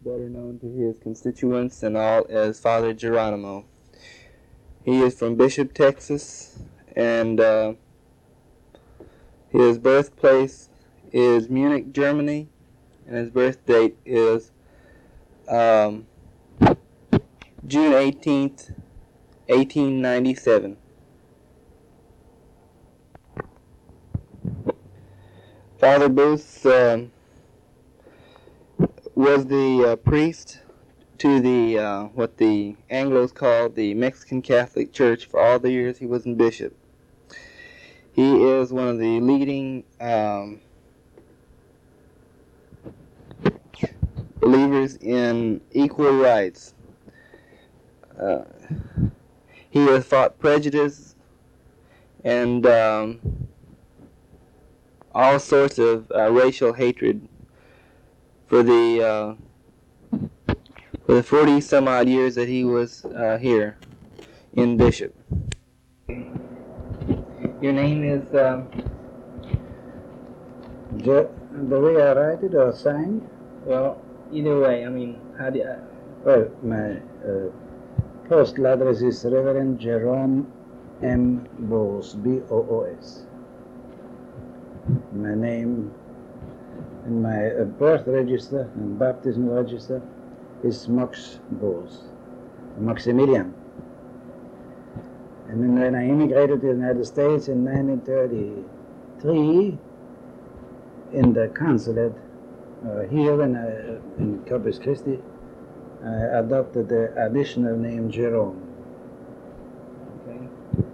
better known to his constituents and all as Father Geronimo. He is from Bishop, Texas, and his birthplace is Munich, Germany, and his birth date is June 18th, 1897. Father Booth was the priest to the what the Anglos call the Mexican Catholic Church for all the years he was in bishop. He is one of the leading believers in equal rights. He has fought prejudice and all sorts of racial hatred for the 40 some odd years that he was here in bishop. Your name is the way I write it or sang? well, either way. I mean, how do you, Well, my postal address is Reverend Jerome M. Boos, B-O-O-S. My name in my birth register and baptism register is Max Boos, Maximilian. And then when I immigrated to the United States in 1933, in the consulate here in Corpus Christi, I adopted the additional name Jerome. okay.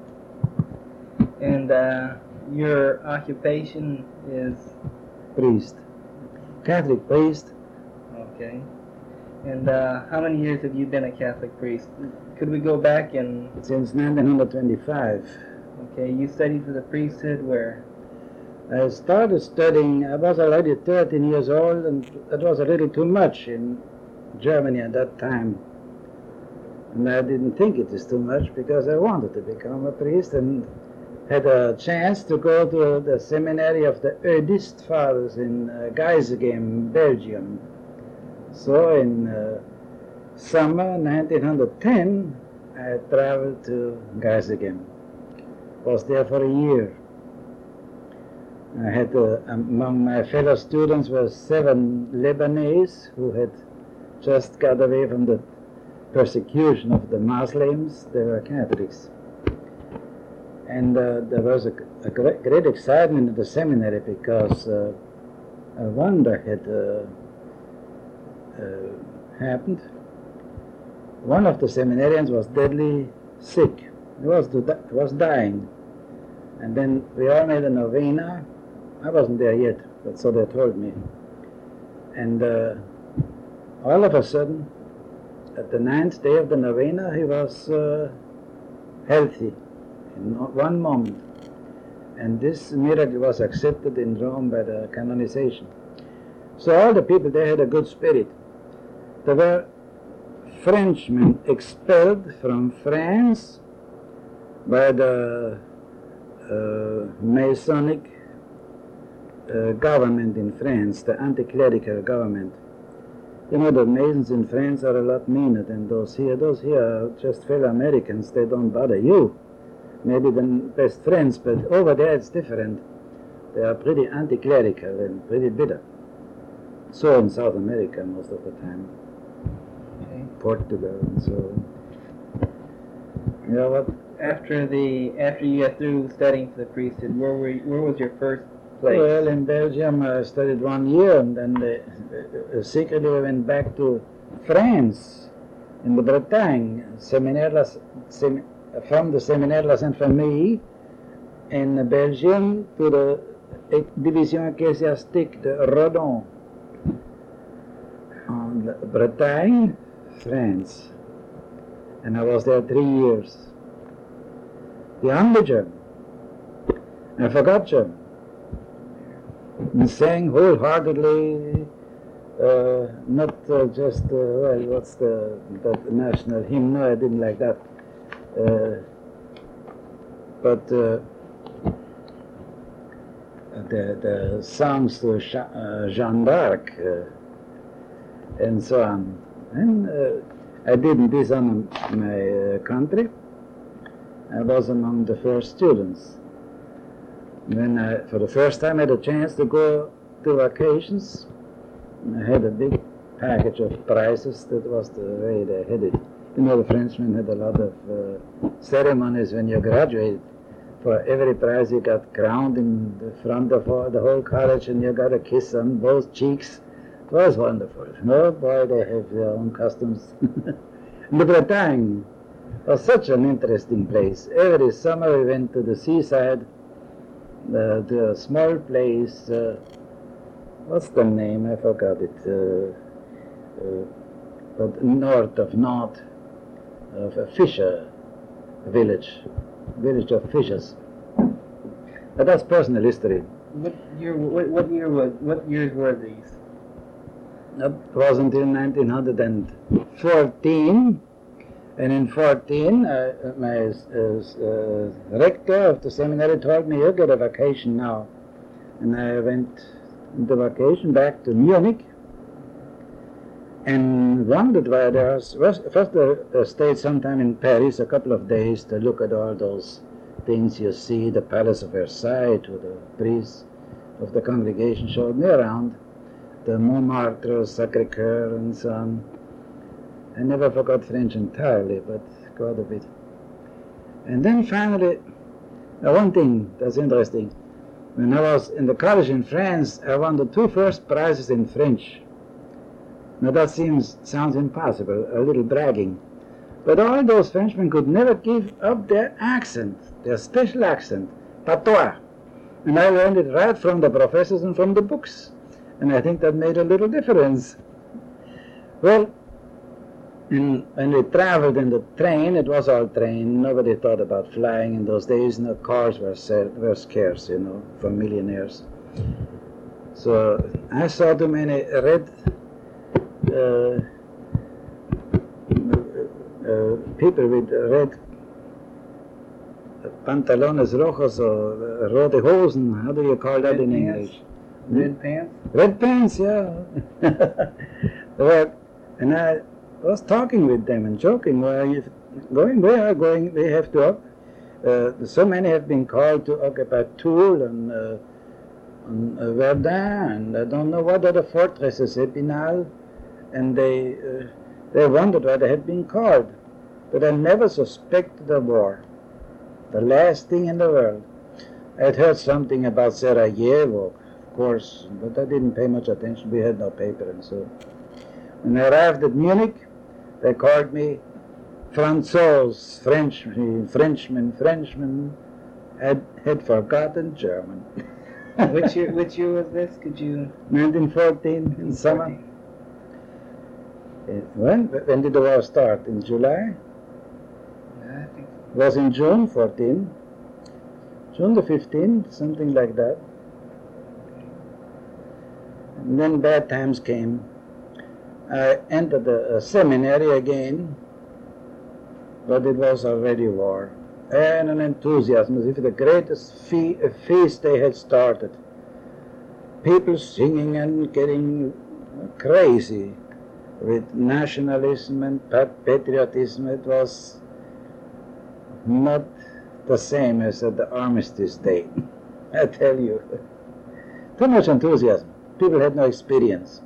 And your occupation is Priest, Catholic priest. okay. And how many years have you been a Catholic priest? Could we go back and Since 1925. okay? You studied for the priesthood where? I started studying, I was already 13 years old, and that was a little too much in Germany at that time. And I didn't think it was too much because I wanted to become a priest and had a chance to go to the seminary of the Eudist Fathers in Geisegem, Belgium. So in summer 1910, I traveled to Geisegem. Was there for a year. I had among my fellow students were 7 Lebanese who had just got away from the persecution of the Muslims. They were Catholics. And there was a great excitement in the seminary because a wonder had happened. One of the seminarians was deadly sick. He was dying. And then we all made a novena. I wasn't there yet, but so they told me. And all of a sudden, at the 9th day of the novena, he was healthy in one moment. And this miracle was accepted in Rome by the canonization. So all the people there had a good spirit. There were Frenchmen expelled from France by the Masonic government in France, the anti-clerical government. You know, the Masons in France are a lot meaner than those here. Those here are just fellow Americans. They don't bother you. Maybe the best friends, but over there it's different. They are pretty anti-clerical and pretty bitter. So in South America most of the time. Okay. Portugal and so on. You know what? After you got through studying for the priesthood, where was your first place? Well, in Belgium I studied 1 year, and then secretly we went back to France, in the Bretagne, from the Séminaire La Sainte Famille in Belgium to the Division Ecclésiastique de Redon, on Bretagne, France. And I was there 3 years. The only German. I forgot German. And sang wholeheartedly, not just, well, what's the national hymn? No, I didn't like that. But the songs to Jeanne d'Arc, and so on. And I did this on my country. I was among the first students. When I, for the first time, had a chance to go to vacations, I had a big package of prizes. That was the way they had it. You know, the Frenchmen had a lot of ceremonies when you graduated. For every prize you got crowned in the front of the whole college, and you got a kiss on both cheeks. It was wonderful. Oh boy, they have their own customs. The Bretagne was such an interesting place. Every summer we went to the seaside, to a small place. What's the name? I forgot it. But north of Nantes, of a fisher village of fishers. But that's personal history. What years were these? It was until 1914, and in 14, my rector of the seminary told me, "You get a vacation now," and I went the vacation back to Munich, and wondered why there was. First, I stayed sometime in Paris, a couple of days, to look at all those things you see, the Palace of Versailles, to the priest of the congregation showed me around, the Montmartre, Sacré-Cœur, and so on. I never forgot French entirely, but quite a bit. And then finally, one thing that's interesting, when I was in the college in France, I won the 2 first prizes in French. Now that sounds impossible, a little bragging. But all those Frenchmen could never give up their accent, their special accent, patois. And I learned it right from the professors and from the books. And I think that made a little difference. Well, when we traveled in the train, it was all train. Nobody thought about flying in those days. No, cars were scarce, you know, for millionaires. So I saw too many red people with red pantalones rojos or rote Hosen. How do you call that in English? Red pants? Red pants, yeah. Well, and I was talking with them and joking, "Where are you going? Where are you going? We have to so many have been called to occupy Toul and Verdun, and I don't know what other fortresses, Epinal, and they wondered why they had been called. But I never suspected a war. The last thing in the world. I had heard something about Sarajevo, of course, but I didn't pay much attention. We had no paper and so. When I arrived at Munich, they called me Franzose, Frenchman. Had forgotten German. Which year was this? Could you? 1914 in summer. When did the war start? In July? Yeah, I think so. It was in June 14. June the 15th, something like that. And then bad times came. I entered a seminary again, but it was already war. And an enthusiasm, as if the greatest feast they had started. People singing and getting crazy with nationalism and patriotism. It was not the same as at the Armistice Day, I tell you. Too much enthusiasm. People had no experience.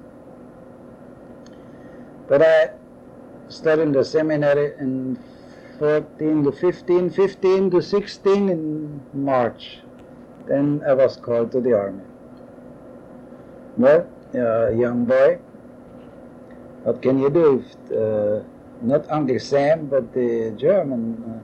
But I studied in the seminary in 14 to 15, 15 to 16 in March. Then I was called to the army. Well, a young boy, what can you do if not Uncle Sam, but the German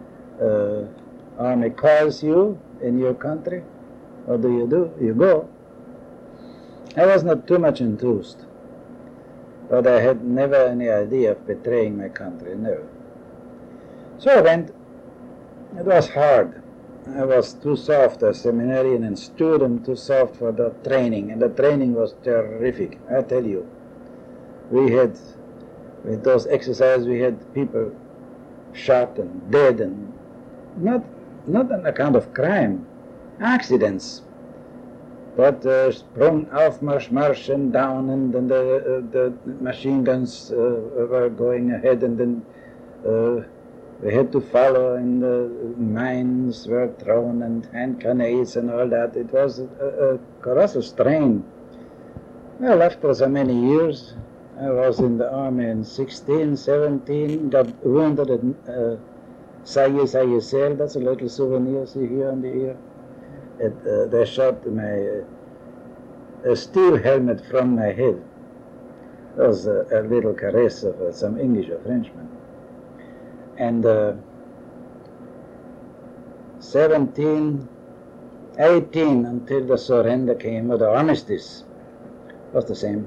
army calls you in your country? What do? You go. I was not too much enthused, but I had never any idea of betraying my country, no. So I went. It was hard. I was too soft as seminarian and student, too soft for the training, and the training was terrific, I tell you. We had, with those exercises, we had people shot and dead, and not on account of crime, accidents. that sprung Aufmarsch and down, and then the machine guns were going ahead, and then we had to follow, and the mines were thrown, and hand grenades and all that. It was a colossal strain. Well, after so many years, I was in the army in 16, 17, got wounded at Sayesel, that's a little souvenir, see here on the ear. They shot a steel helmet from my head. It was a little caress of some English or Frenchman. And 17, 18 until the surrender came, or the armistice was the same.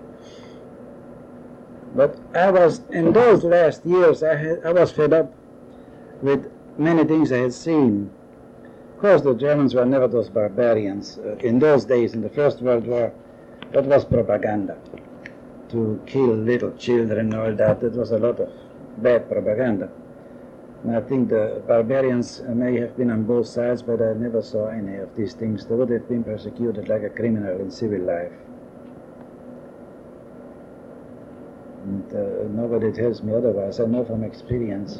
But I was, in those last years, I was fed up with many things I had seen. Of course, the Germans were never those barbarians. In those days, in the First World War, that was propaganda. To kill little children and all that, it was a lot of bad propaganda. And I think the barbarians may have been on both sides, but I never saw any of these things. They would have been persecuted like a criminal in civil life. And nobody tells me otherwise. I know from experience.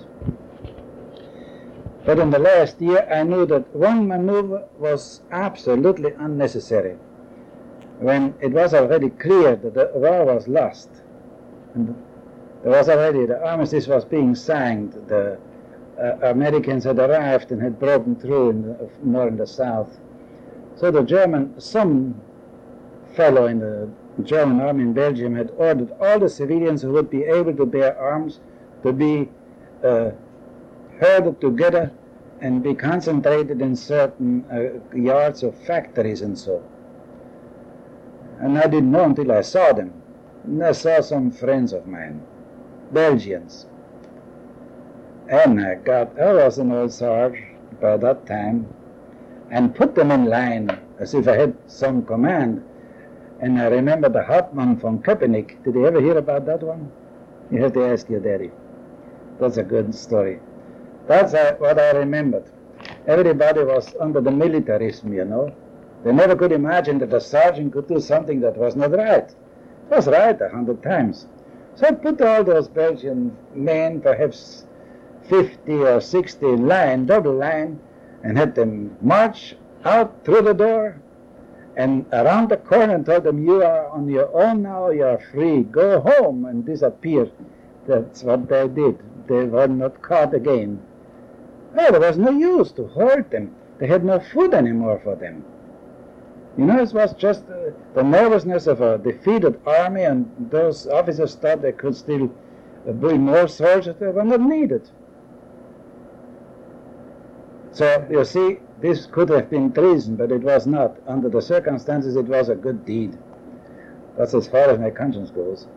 But in the last year, I knew that one maneuver was absolutely unnecessary. When it was already clear that the war was lost, and there was already, the armistice was being signed, the Americans had arrived and had broken through more in the south. So some fellow in the German army in Belgium had ordered all the civilians who would be able to bear arms to be herded together and be concentrated in certain yards of factories and so. And I didn't know until I saw them. And I saw some friends of mine, Belgians. And I was an old sergeant by that time, and put them in line as if I had some command. And I remember the Hauptmann von Köpenick. Did you ever hear about that one? You have to ask your daddy. That's a good story. That's what I remembered. Everybody was under the militarism, you know. They never could imagine that a sergeant could do something that was not right. It was right 100 times. So I put all those Belgian men, perhaps 50 or 60 in line, double line, and had them march out through the door and around the corner and told them, you are on your own now, you are free, go home, and disappear. That's what they did. They were not caught again. Well, there was no use to hold them. They had no food anymore for them. You know, it was just the nervousness of a defeated army, and those officers thought they could still bring more soldiers. They were not needed. So, you see, this could have been treason, but it was not. Under the circumstances, it was a good deed. That's as far as my conscience goes.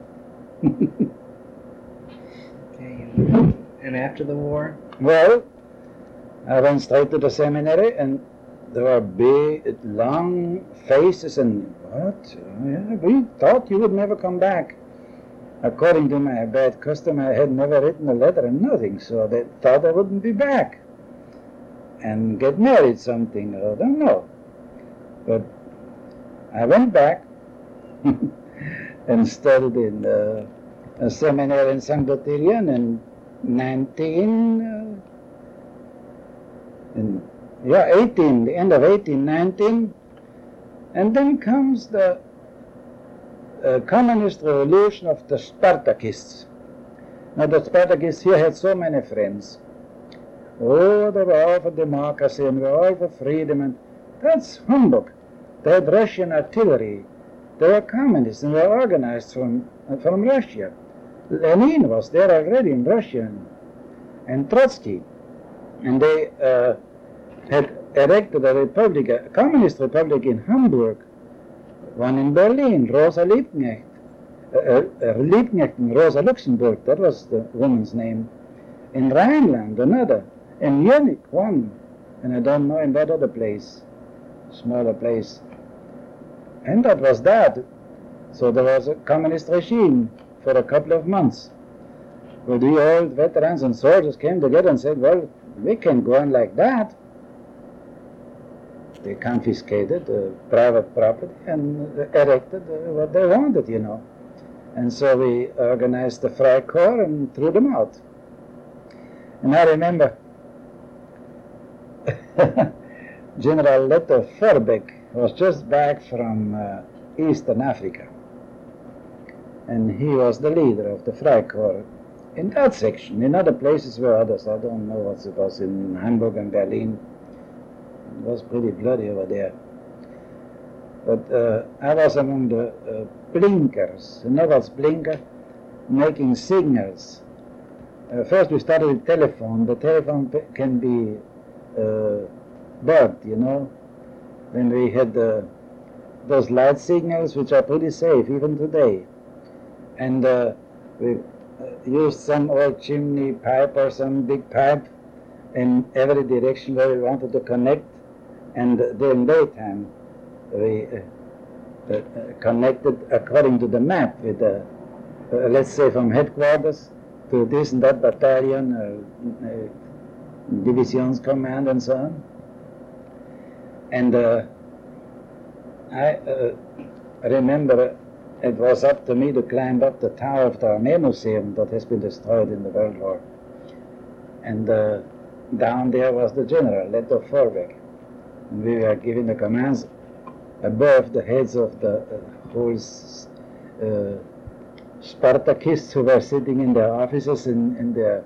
Okay, and after the war? Well, I went straight to the seminary, and there were big, long faces, and what? Yeah, we thought you would never come back. According to my bad custom, I had never written a letter and nothing, so they thought I wouldn't be back and get married something, I don't know. But I went back and studied in a seminary in St. Gottilion in 18, the end of 1819, and then comes the communist revolution of the Spartakists. Now the Spartakists here had so many friends. Oh, they were all for democracy and they were all for freedom, and that's humbug. They had Russian artillery. They were communists and they were organized from Russia. Lenin was there already in Russia, and Trotsky. And they had erected a republic, a communist republic in Hamburg, one in Berlin, Rosa Liebknecht. Liebknecht and Rosa Luxemburg, that was the woman's name. In Rhineland, another. In Munich, one. And I don't know in that other place, smaller place. And that was that. So there was a communist regime for a couple of months. Well, the old veterans and soldiers came together and said, well, we can't go on like that. They confiscated private property and erected what they wanted, you know. And so we organized the Freikorps and threw them out. And I remember General Letto Verbeek was just back from Eastern Africa. And he was the leader of the Freikorps in that section. In other places were others. I don't know what it was in Hamburg and Berlin. It was pretty bloody over there. But I was among the blinkers. You know what's blinker? Making signals. First we started with telephone. The telephone can be bugged, you know. Then we had those light signals, which are pretty safe even today. And we used some old chimney pipe or some big pipe in every direction where we wanted to connect. And during daytime, we connected according to the map with, let's say, from headquarters to this and that battalion, division's command and so on. And I remember it was up to me to climb up the tower of the Army Museum that has been destroyed in the World War. And down there was the general, Letto Verbeek. And we were giving the commands above the heads of the whole Spartakists who were sitting in their offices in their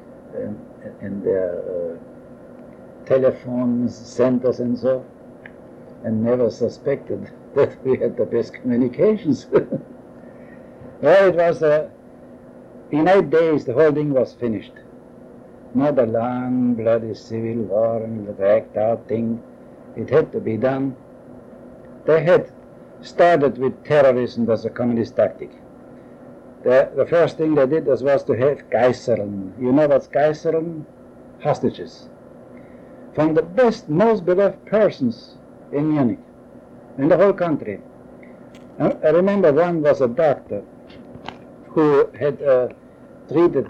telephone centers and so, and never suspected that we had the best communications. Well, it was, in 8 days the whole thing was finished. Not a long, bloody civil war and the dragged out thing. It had to be done. They had started with terrorism as a communist tactic. The first thing they did was to have Geiseln. You know what's Geiseln? Hostages. From the best, most beloved persons in Munich, in the whole country. I remember one was a doctor who had treated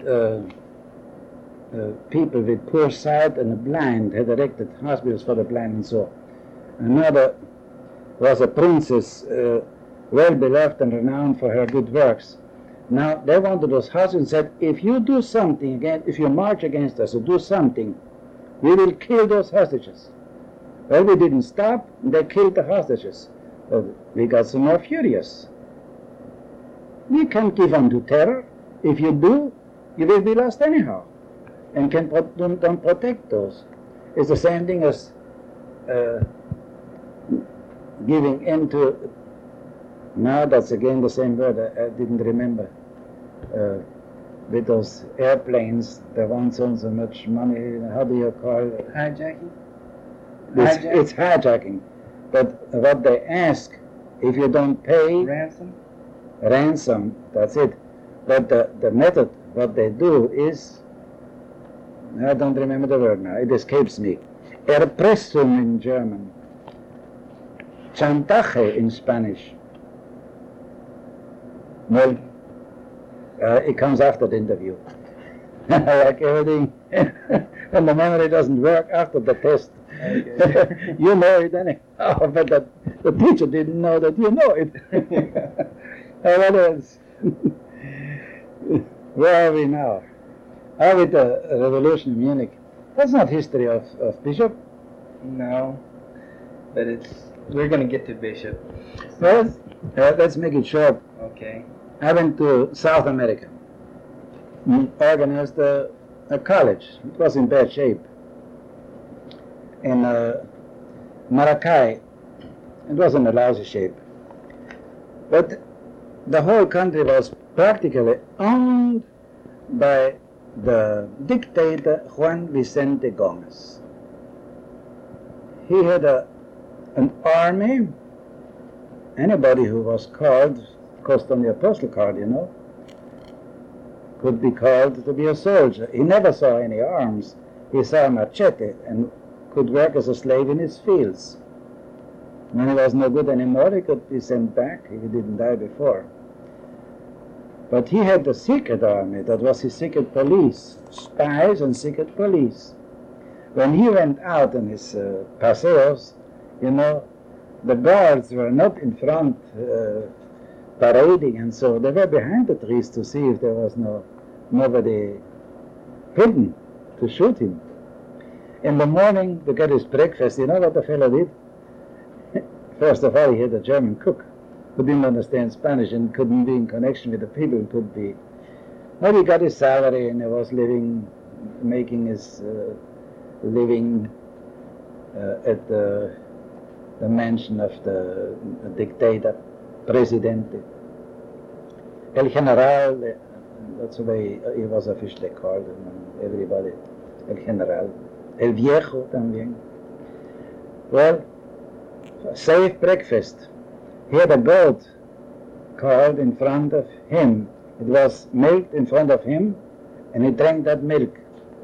people with poor sight and the blind, had erected hospitals for the blind and so on. Another was a princess, well beloved and renowned for her good works. Now, they wanted those hostages and said, if you do something again, if you march against us or do something, we will kill those hostages. Well, we didn't stop, they killed the hostages. We got some more furious. We can't give on to terror. If you do, you will be lost anyhow, and don't protect those. It's the same thing as giving in to, now that's again the same word, I didn't remember. With those airplanes, they want so much money, how do you call it? Hijacking? It's hijacking. But what they ask, if you don't pay... Ransom, that's it. But the method, what they do is, I don't remember the word now, it escapes me. Erpressung in German. Chantaje in Spanish. Well, it comes after the interview. Like everything, when the memory doesn't work after the test. Okay. You know it anyhow, but the teacher didn't know that you know it. What else? Where are we now? Are we the revolution in Munich? That's not history of Bishop. No, but we're going to get to Bishop. Well, let's make it short. Okay. I went to South America, organized a college. It was in bad shape. In Maracay, it was in a lousy shape. But the whole country was practically owned by the dictator Juan Vicente Gomez. He had an army. Anybody who was called, cost on the apostle card, you know, could be called to be a soldier. He never saw any arms. He saw a machete and could work as a slave in his fields. When he was no good anymore, he could be sent back if he didn't die before. But he had the secret army, that was his secret police, spies and secret police. When he went out on his paseos, you know, the guards were not in front parading, and so they were behind the trees to see if there was nobody hidden to shoot him. In the morning, to get his breakfast, you know what the fellow did? First of all, he had a German cook who didn't understand Spanish and couldn't be in connection with the people, could be. But he got his salary and he was making his living at the mansion of the dictator, Presidente. El General, that's the way he was officially called, everybody. El General. El Viejo también. Well, safe breakfast. He had a goat called in front of him. It was milked in front of him, and he drank that milk.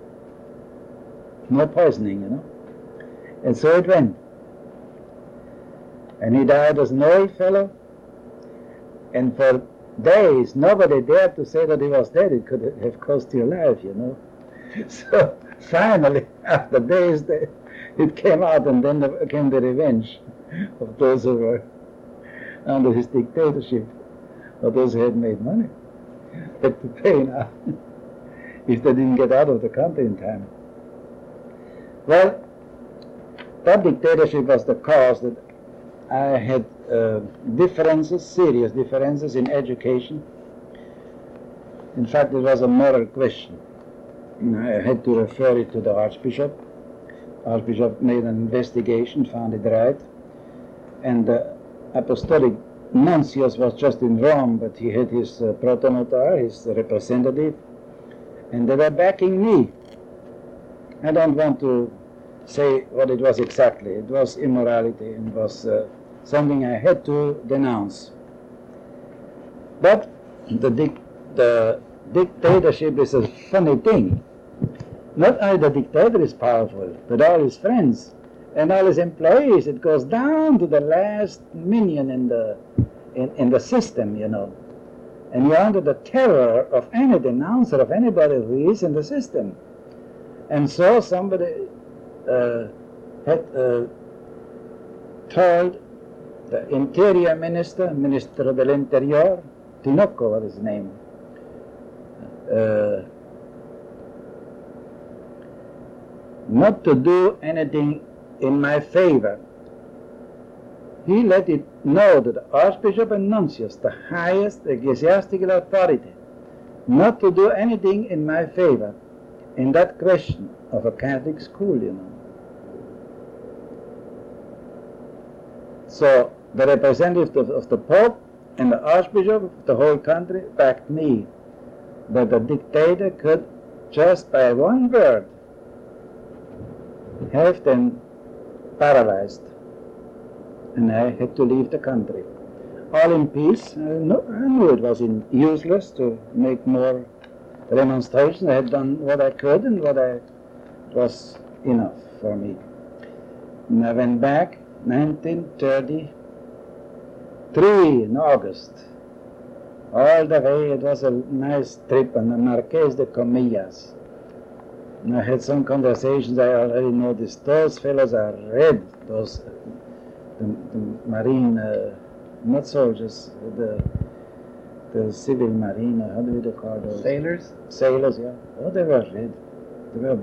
No poisoning, you know. And so it went. And he died as an old fellow, and for days nobody dared to say that he was dead. It could have cost your life, you know. So finally, after days, it came out, and then came the revenge of those who were under his dictatorship, or those who had made money, had to pay now if they didn't get out of the country in time. Well, that dictatorship was the cause that I had serious differences in education. In fact, it was a moral question. I had to refer it to the Archbishop. Archbishop made an investigation, found it right, and the Apostolic Nuncius was just in Rome, but he had his protonotar, his representative, and they were backing me. I don't want to say what it was exactly. It was immorality, and it was something I had to denounce. But the dictatorship is a funny thing. Not only the dictator is powerful, but all his friends and all his employees. It goes down to the last minion in the system, you know. And you're under the terror of any denouncer, of anybody who is in the system. And so somebody had told the Interior Minister, Ministro del Interior, Tinoco was his name, not to do anything in my favor. He let it know that the Archbishop and Nuncius, the highest ecclesiastical authority, not to do anything in my favor in that question of a Catholic school, you know. So the representative of the Pope and the Archbishop of the whole country backed me, that the dictator could just by one word have them paralyzed, and I had to leave the country. All in peace. I knew it was useless to make more remonstrations. I had done what I could, and it was enough for me. And I went back 1933 in August. All the way it was a nice trip on the Marqués de Comillas. And I had some conversations. I already noticed those fellows are red, those the marine, not soldiers, the civil marine, how do we call those? Sailors? Sailors, yeah. Oh, they were red. They were,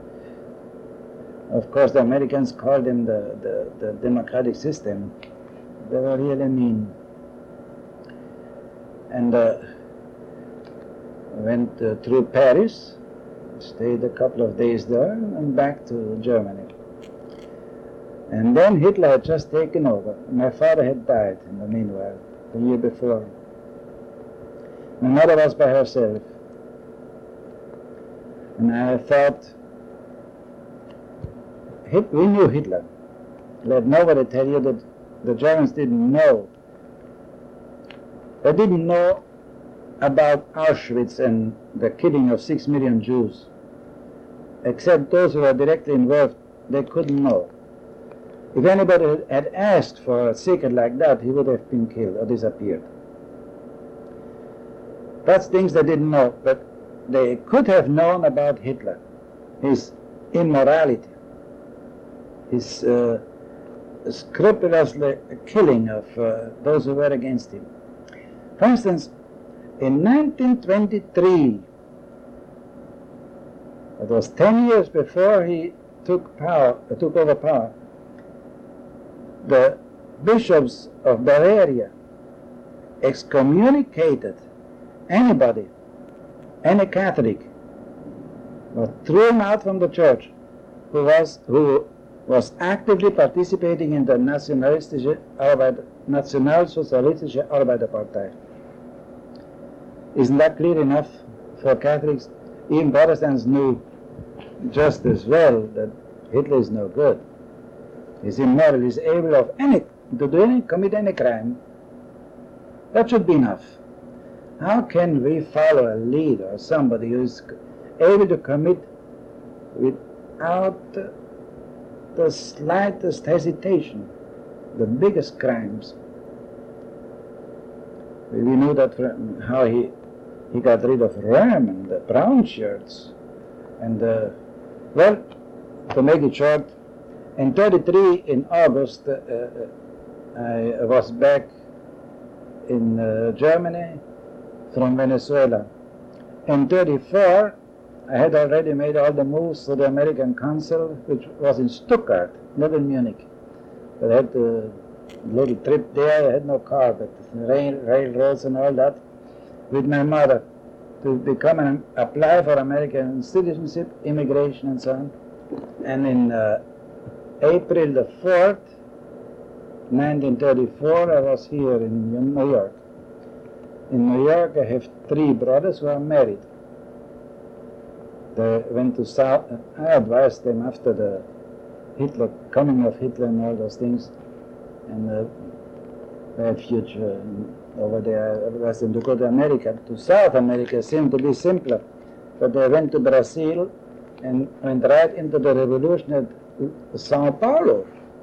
of course, the Americans called them the democratic system. They were really mean. And went through Paris, stayed a couple of days there, and back to Germany. And then Hitler had just taken over. My father had died in the meanwhile, the year before. My mother was by herself. And I thought, we knew Hitler. Let nobody tell you that the Germans didn't know. They didn't know about Auschwitz and the killing of 6 million Jews. Except those who were directly involved, they couldn't know. If anybody had asked for a secret like that, he would have been killed or disappeared. That's things they didn't know, but they could have known about Hitler, his immorality, his scrupulously killing of those who were against him. For instance, in 1923, it was 10 years before he took over power, the bishops of Bavaria excommunicated anybody, any Catholic, or threw him out from the church who was actively participating in the Nationalsozialistische Arbeiterpartei. Isn't that clear enough for Catholics? Even Protestants knew just as well that Hitler is no good. He's immoral, he's able to commit any crime. That should be enough. How can we follow a leader, somebody who is able to commit without the slightest hesitation the biggest crimes? We know that from how he got rid of Röhm and the brown shirts. And, well, to make it short, in 1933, in August, I was back in Germany from Venezuela. In 1934, I had already made all the moves to the American consul, which was in Stuttgart, not in Munich. But I had a little trip there. I had no car, but railroads and all that, with my mother, to apply for American citizenship, immigration, and so on. And in April the 4th, 1934, I was here in New York. In New York, I have 3 brothers who are married. They went to South. I advised them after the coming of Hitler and all those things, and the bad future over there. I advised them to go to America. To South America seemed to be simpler, but they went to Brazil and went right into the revolution at Sao Paulo.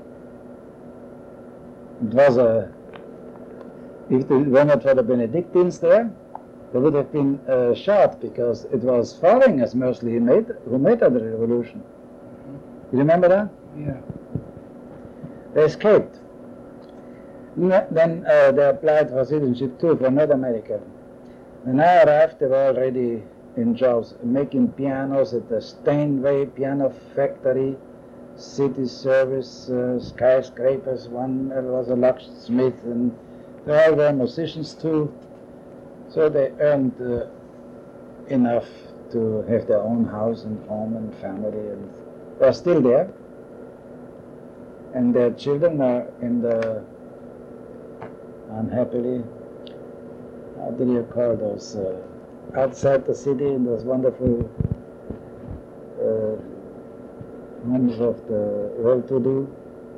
It was if it were not for the Benedictines there, they would have been shot, because it was foreigners mostly who made the revolution. You remember that? Yeah. They escaped. Then they applied for citizenship too for North America. When I arrived, they were already in jobs, making pianos at the Steinway Piano Factory, city service, skyscrapers. One was a locksmith, and they all were musicians too. So they earned enough to have their own house and home and family, and they're still there. And their children are in the, unhappily, how do you call those, outside the city, in those wonderful homes of the well-to-do.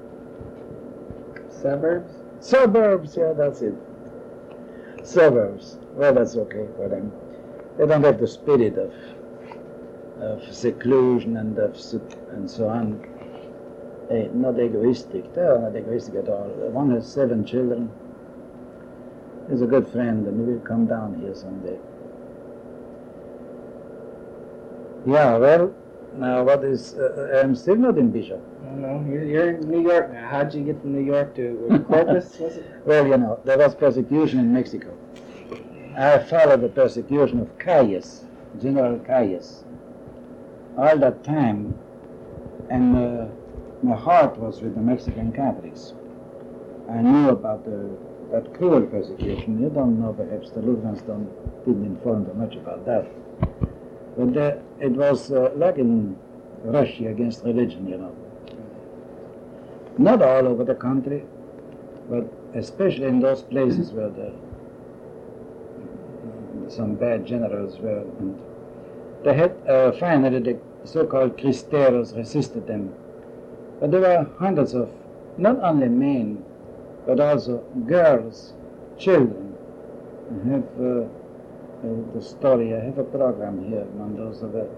Suburbs? Suburbs, yeah, that's it. Suburbs. Well, that's okay for them. They don't have the spirit of seclusion and so on. They're not egoistic. They are not egoistic at all. One has 7 children. He's a good friend, and he will come down here someday. Yeah, well, now what is... I'm still not in Bishop. No, you're in New York now. How'd you get from New York to Corpus, was it? Well, you know, there was persecution in Mexico. I followed the persecution of Calles, General Calles, all that time, and my heart was with the Mexican Catholics. I knew about that cruel persecution. You don't know, perhaps the Lutherans didn't inform them much about that. But it was like in Russia against religion, you know. Not all over the country, but especially in those places where some bad generals were. And they had, finally, the so-called Cristeros resisted them. But there were hundreds of, not only men, but also girls, children. I have the story, I have a program here, one of those of a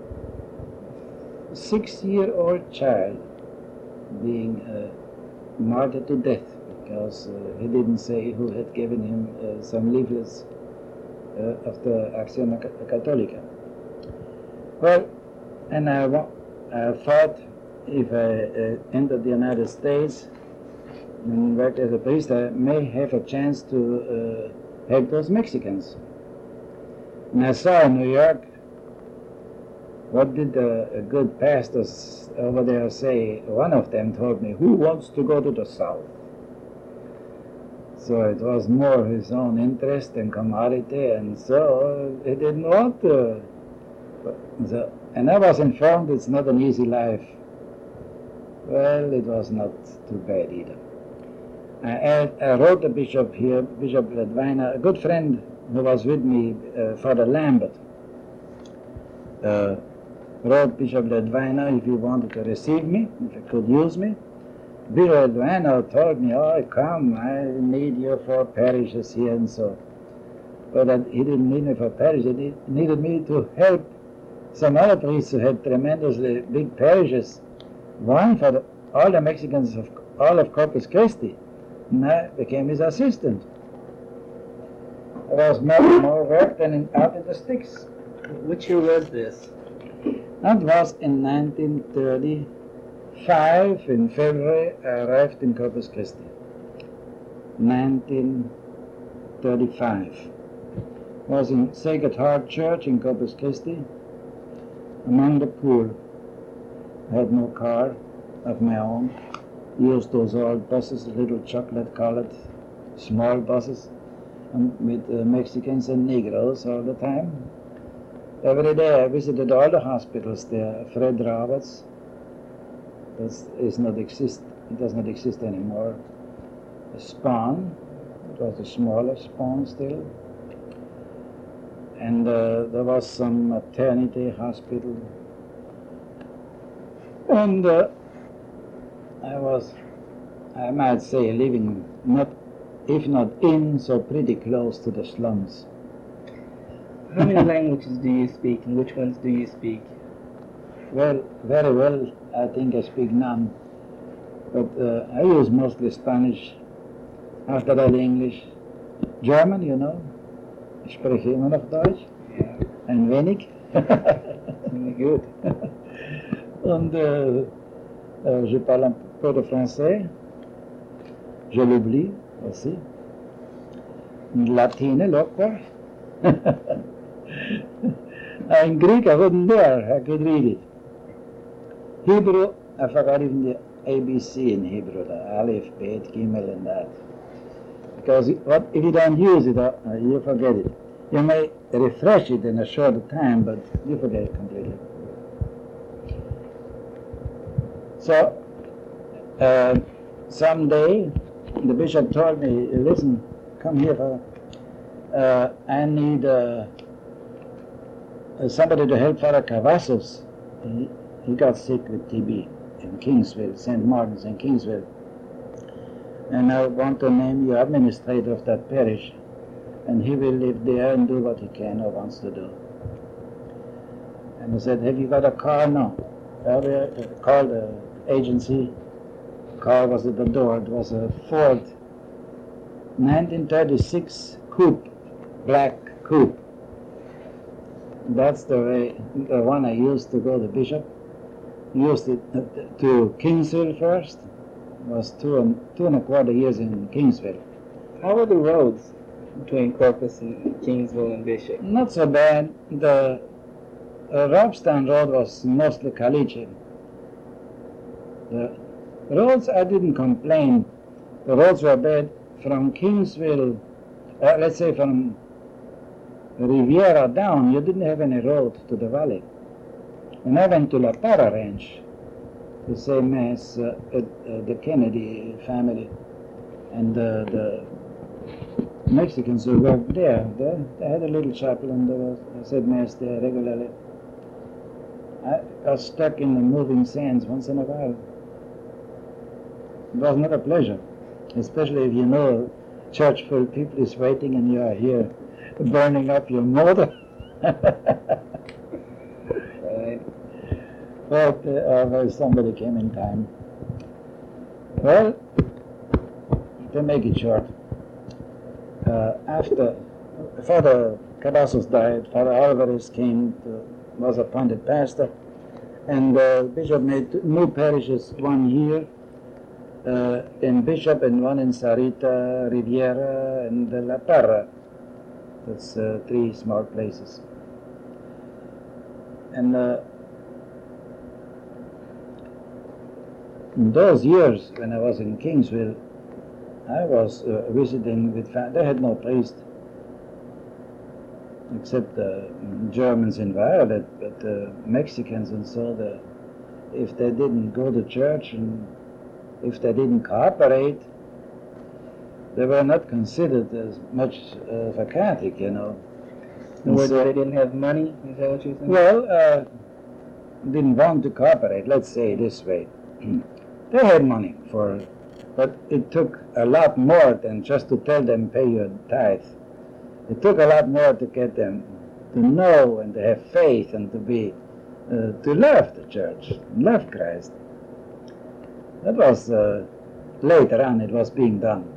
6-year-old child being martyred to death because he didn't say who had given him some leaflets of the Acción Católica. Well, and I thought if I entered the United States, In fact, as a priest, I may have a chance to help those Mexicans. And I saw in New York, what did a good pastors over there say? One of them told me, "Who wants to go to the South?" So it was more his own interest and commodity, and so he didn't want to. And I was informed it's not an easy life. Well, it was not too bad either. I wrote the bishop here, Bishop Ledwina, a good friend who was with me, Father Lambert, wrote Bishop Ledwina if he wanted to receive me, if he could use me. Bishop Ledwina told me, "Oh, come, I need you for parishes here and so." But he didn't need me for parishes, he needed me to help some other priests who had tremendously big parishes. One for all the Mexicans of all of Corpus Christi. And I became his assistant. It was more work than out in the sticks. Which year was this? That was in 1935. In February, I arrived in Corpus Christi. 1935. Was in Sacred Heart Church in Corpus Christi, among the poor. I had no car of my own. Used those old buses, little chocolate-colored, small buses, with Mexicans and Negroes all the time. Every day I visited all the hospitals there. Fred Roberts, it does not exist anymore. Spawn, it was a smaller Spawn still. And there was some maternity hospital. And I might say, living if not in, so pretty close to the slums. How many languages do you speak, and which ones do you speak? Well, very well, I think I speak none. But I use mostly Spanish, after that English. German, you know. Ich spreche immer noch Deutsch. Yeah. Ein wenig. Really good. Und je parle un peu de français. Je l'oublie aussi. Latine, loquor. In Greek, I wouldn't dare. I could read it. Hebrew, I forgot even the ABC in Hebrew, the Aleph, Bet, Gimel, and that. Because if you don't use it, you forget it. You may refresh it in a short time, but you forget it completely. So, someday, the bishop told me, "Listen, come here, Father. I need somebody to help Father Cavazos. He got sick with TB in Kingsville, St. Martin's in Kingsville. And I want to name you administrator of that parish. And he will live there and do what he can or wants to do." And I said, "Have you got a car?" "No." I called the agency. Car was at the door. It was a Ford 1936 coupe, black coupe. That's the one I used to go to Bishop. Used it to Kingsville first. Was two and a quarter years in Kingsville. How are the roads between Corpus and Kingsville and Bishop? Not so bad. The Robstown Road was mostly caliche. The roads, I didn't complain. The roads were bad from Kingsville, let's say from Riviera down. You didn't have any road to the valley. When I went to La Para Ranch to say Mass at the Kennedy family, and the Mexicans who worked there, they had a little chapel and I said Mass there regularly. I got stuck in the moving sands once in a while. It was not a pleasure, especially if you know a church full of people is waiting and you are here burning up your motor. Right. But somebody came in time. Well, to make it short, after Father Cavazos died, Father Alvarez was appointed pastor, and the bishop made new parishes 1 year. in Bishop and one in Sarita, Riviera, and La Parra. That's 3 small places. And in those years when I was in Kingsville, I was visiting with they had no priest except Germans in Violet, but Mexicans and so, if they didn't go to church and if they didn't cooperate, they were not considered as much of a Catholic, you know. In other words, they didn't have money? Is that what you're saying? Well, didn't want to cooperate, let's say it this way. They had money but it took a lot more than just to tell them pay your tithe. It took a lot more to get them to know and to have faith and to love the church, love Christ. That was later on it was being done.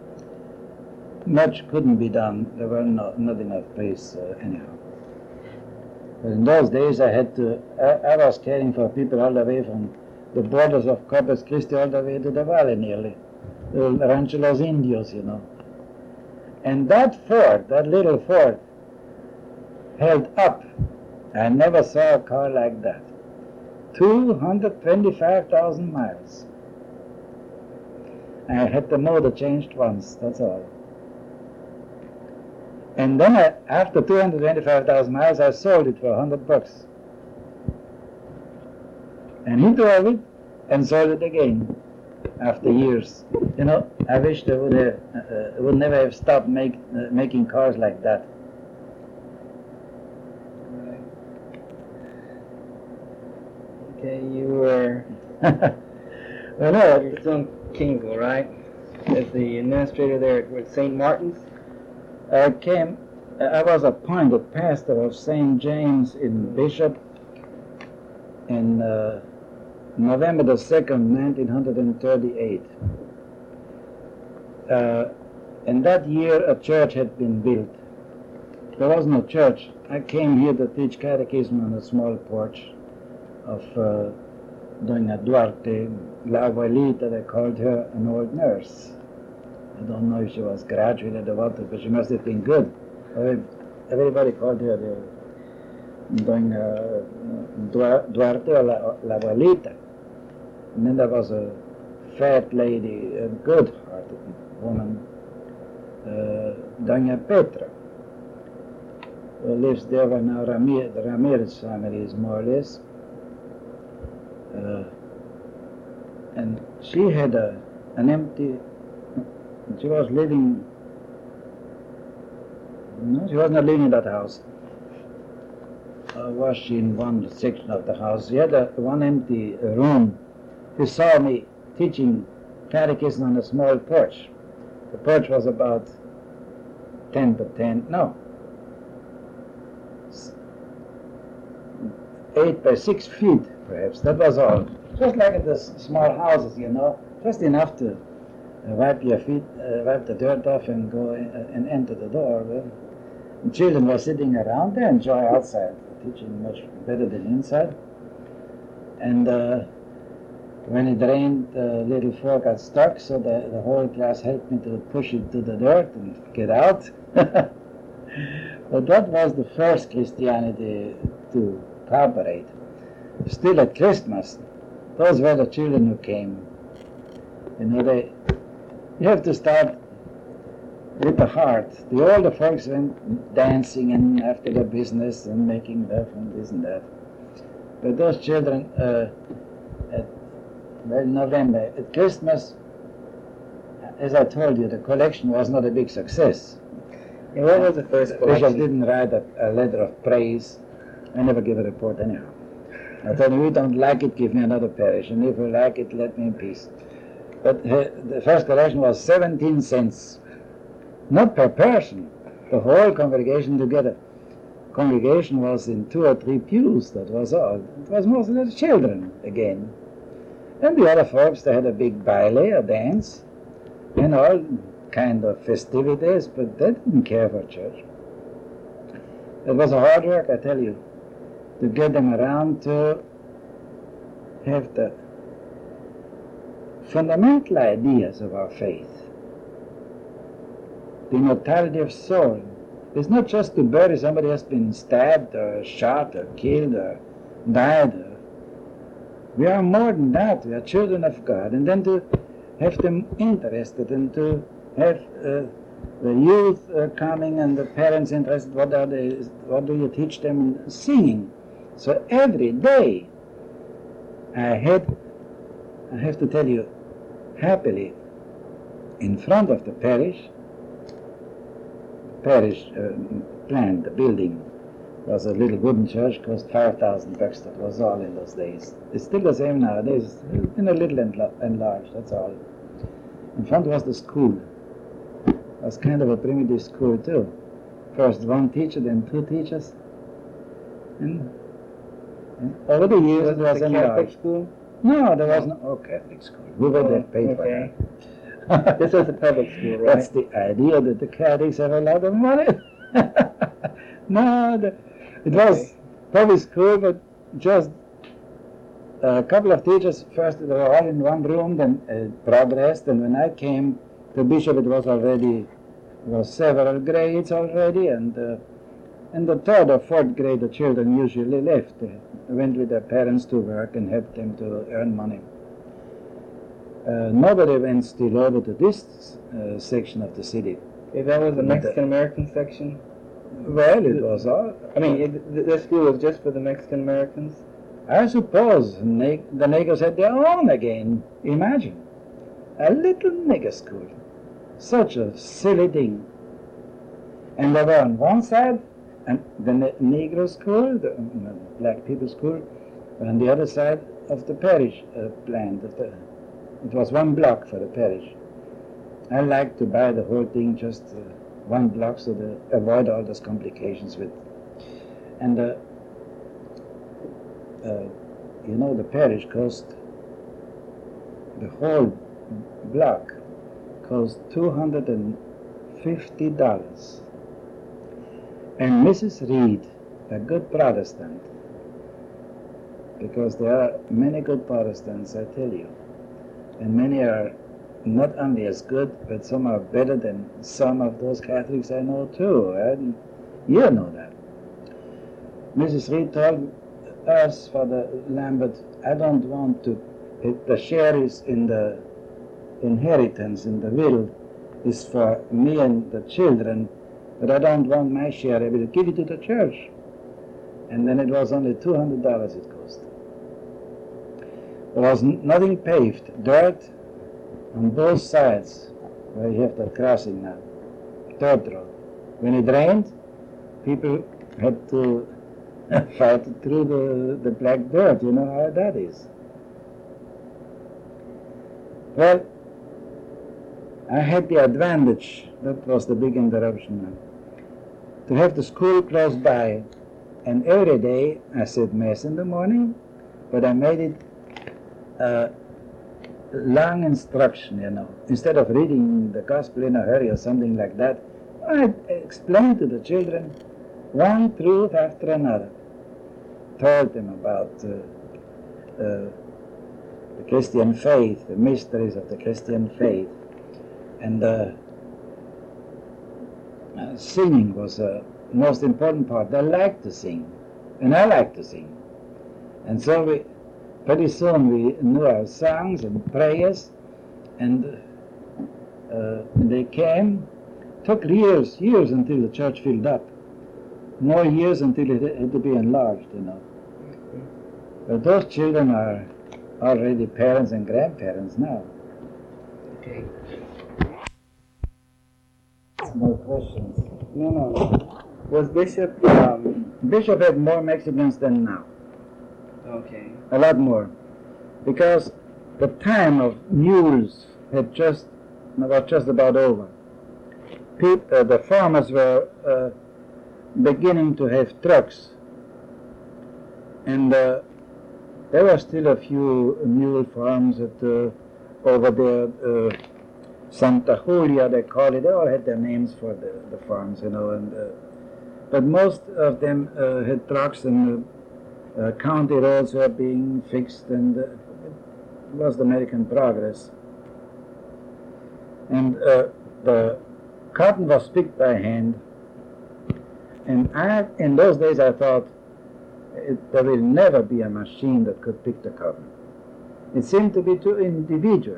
Much couldn't be done. There were not enough priests anyhow. But in those days I was caring for people all the way from the borders of Corpus Christi all the way to the valley nearly, the Rancho Los Indios, you know. And that fort, that little fort, held up. I never saw a car like that. 225,000 miles. I had the motor changed once, that's all. And then after 225,000 miles, I sold it for $100. And he drove it and sold it again after years. You know, I wish they would never have stopped making cars like that. Right. Okay, you were Well, no, you're still in Kingsville, right? As the administrator there at St. Martin's? I was appointed pastor of St. James in Bishop in November the 2nd, 1938. And that year a church had been built. There was no church. I came here to teach catechism on a small porch of Doña Duarte, La Abuelita, they called her, an old nurse. I don't know if she was graduated or what, but she must have been good. Everybody called her Doña Duarte or La Abuelita. And then there was a fat lady, a good-hearted woman, Doña Petra, who lives there where now the Ramirez family is more or less. And she had an empty. She was living. No, she was not living in that house. Was she in one section of the house? She had one empty room. She saw me teaching catechism on a small porch. The porch was about 10 by 10. No. 8 by 6 feet, perhaps. That was all. Just like in the small houses, you know, just enough to wipe your feet, wipe the dirt off and go and enter the door. Well, the children were sitting around there, enjoy outside, teaching much better than inside. And when it rained, the little floor got stuck, so the whole class helped me to push it to the dirt and get out. But that was the first Christianity to cooperate. Still at Christmas, those were the children who came. You know, you have to start with the heart. The older folks went dancing and after their business and making love and this and that. But those children, November, at Christmas, as I told you, the collection was not a big success. And what was the first The bishop collection? didn't write a letter of praise. I never give a report anyhow. I told him, if you don't like it, give me another parish, and if you like it, let me in peace. But the first collection was 17 cents, not per person, the whole congregation together. Congregation was in 2 or 3 pews, that was all. It was mostly the children again. And the other folks, they had a big baile, a dance, and all kind of festivities, but they didn't care for church. It was a hard work, I tell you, to get them around to have the fundamental ideas of our faith. The immortality of soul. It's not just to bury somebody who has been stabbed or shot or killed or died. We are more than that. We are children of God. And then to have them interested and to have the youth coming and the parents interested, what do you teach them in singing? So every day I have to tell you, happily, in front of the parish planned, the building was a little wooden church, cost $5,000. That was all in those days. It's still the same nowadays, in a little enlarged, that's all. In front was the school. It was kind of a primitive school too. First one teacher, then two teachers. And over the years it was enlarged. Catholic school? No, there was no Catholic school. We would have paid for that. This was a public school, right? That's the idea, that the Catholics have a lot of money. No, it was public school, but just a couple of teachers. First they were all in one room, then progressed, and when I came to bishop, it was several grades already, and in the third or fourth grade, the children usually left. They went with their parents to work and helped them to earn money. Nobody went still over to this section of the city. Okay, that was the Mexican-American section? Well, it was all. I mean, this school was just for the Mexican-Americans? I suppose the niggers had their own again. Imagine. A little nigger school. Such a silly thing. And they were on one side, and the Negro school, the black people school, and on the other side of the parish plan. It was one block for the parish. I like to buy the whole thing just one block so to avoid all those complications with. And the parish cost, the whole block cost $250. And Mrs. Reed, a good Protestant, because there are many good Protestants, I tell you, and many are not only as good, but some are better than some of those Catholics I know too, and you know that. Mrs. Reed told us for the Lambert, I don't want to, the share is in the inheritance, in the will, is for me and the children, but I don't want my share, I will give it to the church. And then it was only $200 it cost. There was nothing paved, dirt on both sides, where you have the crossing now, third road. When it rained, people had to fight through the black dirt, you know how that is. Well, I had the advantage, that was the big interruption now, to have the school close by, and every day I said Mass in the morning, but I made it long instruction, you know. Instead of reading the gospel in a hurry or something like that, I explained to the children one truth after another. Told them about the Christian faith, the mysteries of the Christian faith. And singing was the most important part. They liked to sing, and I liked to sing. And so pretty soon we knew our songs and prayers, and they came. Took years until the church filled up. More years until it had to be enlarged, you know. But those children are already parents and grandparents now. Okay. More questions? No. Was Bishop... Bishop had more Mexicans than now. Okay. A lot more. Because the time of mules was just about over. The farmers were beginning to have trucks. And there were still a few mule farms over there, Santa Julia they call it. They all had their names for the farms, you know. But most of them had trucks, and county roads were being fixed, and was the American Progress. And the cotton was picked by hand. And in those days I thought, there will never be a machine that could pick the cotton. It seemed to be too individual.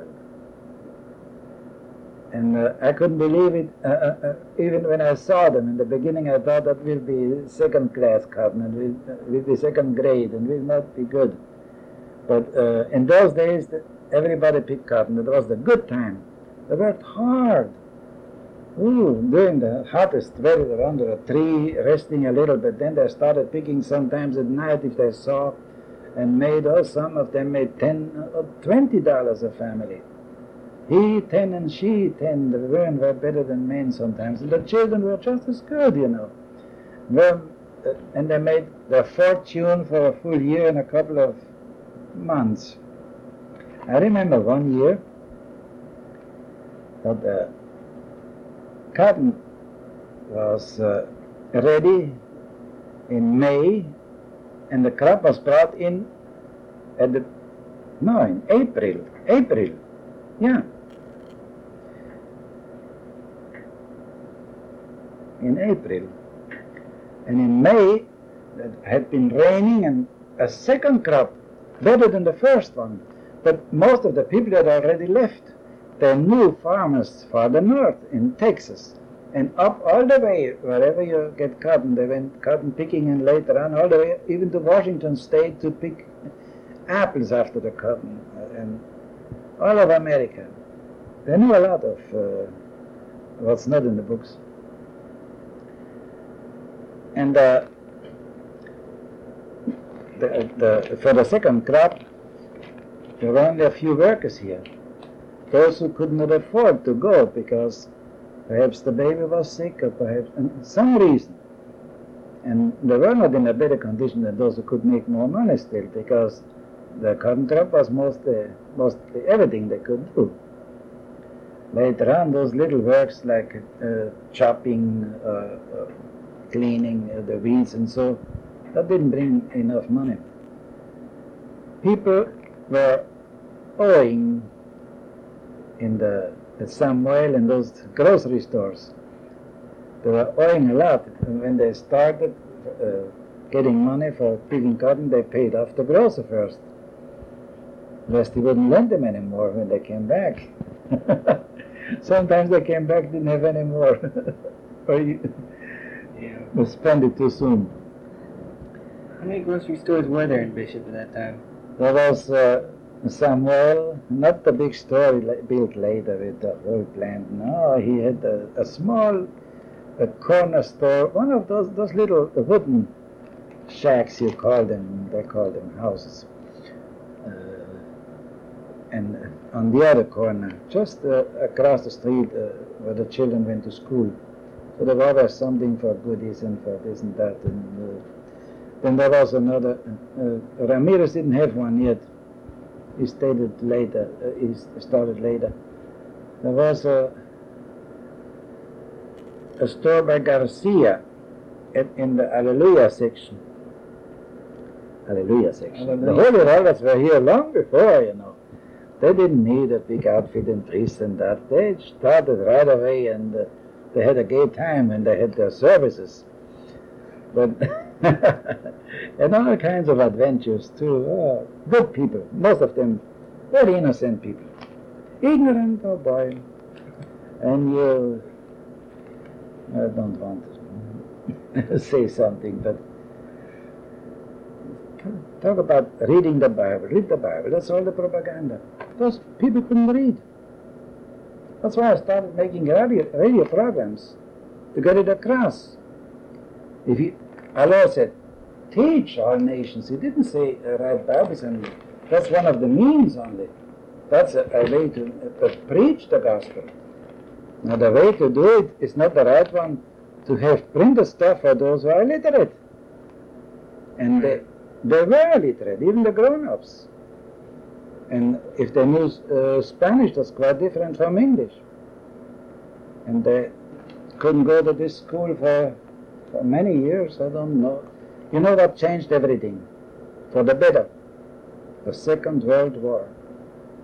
And I couldn't believe it. Even when I saw them in the beginning, I thought that will be second-class cotton, and will be second grade, and will not be good. But in those days, everybody picked cotton. It was the good time. They worked hard. During the hottest weather under a tree, resting a little bit. Then they started picking sometimes at night if they saw, and some of them made $10 or $20 a family. He 10 and she 10. The women were better than men sometimes, and the children were just as good, you know. And they made their fortune for a full year in a couple of months. I remember one year that the cotton was ready in May, and the crop was brought in in April. Yeah. In April. And in May, it had been raining, and a second crop, better than the first one. But most of the people had already left. They knew farmers farther north in Texas, and up all the way, wherever you get cotton, they went cotton picking, and later on all the way even to Washington State to pick apples after the cotton, and all over America. They knew a lot of what's not in the books. And for the second crop, there were only a few workers here. Those who could not afford to go because perhaps the baby was sick, or perhaps some reason. And they were not in a better condition than those who could make more money still, because the cotton crop was mostly everything they could do. Later on, those little works like chopping, cleaning the weeds and so, that didn't bring enough money. People were owing in the Samuel and those grocery stores. They were owing a lot. And when they started getting money for picking cotton, they paid off the grocer first. Lest he wouldn't lend them anymore when they came back. Sometimes they came back, didn't have any more. Or you spend it too soon. How many grocery stores were there in Bishop at that time? There was Samuel, not the big store built later with the whole plant. No, he had a small corner store, one of those little wooden shacks you call them. They call them houses. And on the other corner, just across the street where the children went to school. So there was always something for goodies and for this and that. And then there was another, Ramirez didn't have one yet. He started later. There was a store by Garcia in the Hallelujah section. Hallelujah section. The Holy Rollers were here long before, you know. They didn't need a big outfit and priests and that. They started right away, and they had a gay time when they had their services. But and all kinds of adventures too. Good people, most of them very innocent people. Ignorant, oh boy. And I don't want to say something, but talk about reading the Bible. Read the Bible. That's all the propaganda. Those people couldn't read. That's why I started making radio programs, to get it across. Our Lord said, teach all nations. He didn't say write Bibles, and that's one of the means only. That's a way to preach the gospel. Now the way to do it is not the right one, to have printed stuff for those who are illiterate. And they were literate, even the grown-ups. And if they knew Spanish, that's quite different from English. And they couldn't go to this school for many years, I don't know. You know what changed everything? For the better. The Second World War.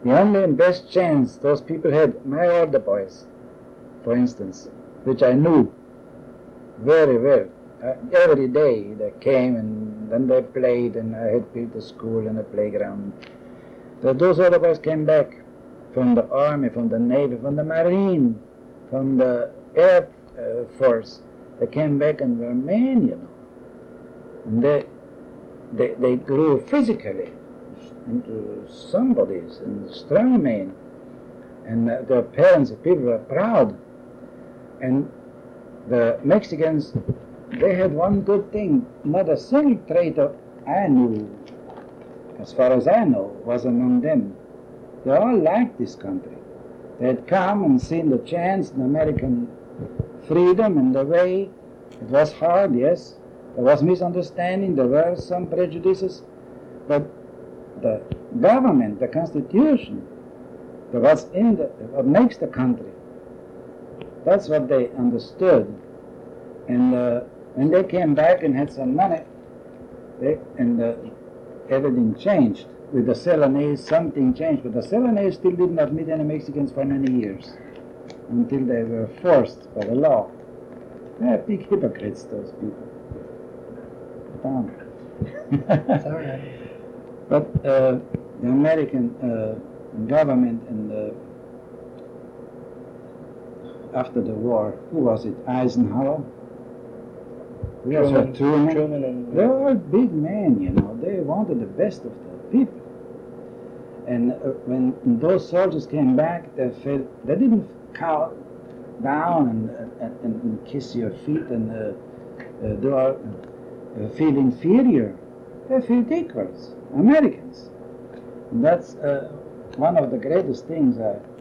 The only and best chance those people had, my older boys, for instance, which I knew very well. Every day they came and then they played, and I had built a school and a playground. So those other boys came back from the army, from the navy, from the marine, from the air force. They came back and were men, you know. And they grew physically into somebodies and strong men. And their parents, the people were proud. And the Mexicans, they had one good thing. Not a single traitor I knew, as far as I know, was among them. They all liked this country. They had come and seen the chance in American freedom and the way. It was hard, yes. There was misunderstanding, there were some prejudices, but the government, the Constitution, what makes the country, that's what they understood. And when they came back and had some money, everything changed. With the Ceylonese, something changed, but the Ceylonese still did not meet any Mexicans for many years, until they were forced by the law. They are big hypocrites, those people. It's all right. But the American government and after the war, who was it? Eisenhower? Truman and they were all big men, you know. They wanted the best of the people. And when those soldiers came back, they didn't cow down and kiss your feet and feel inferior. They feel equals, Americans. And that's one of the greatest things.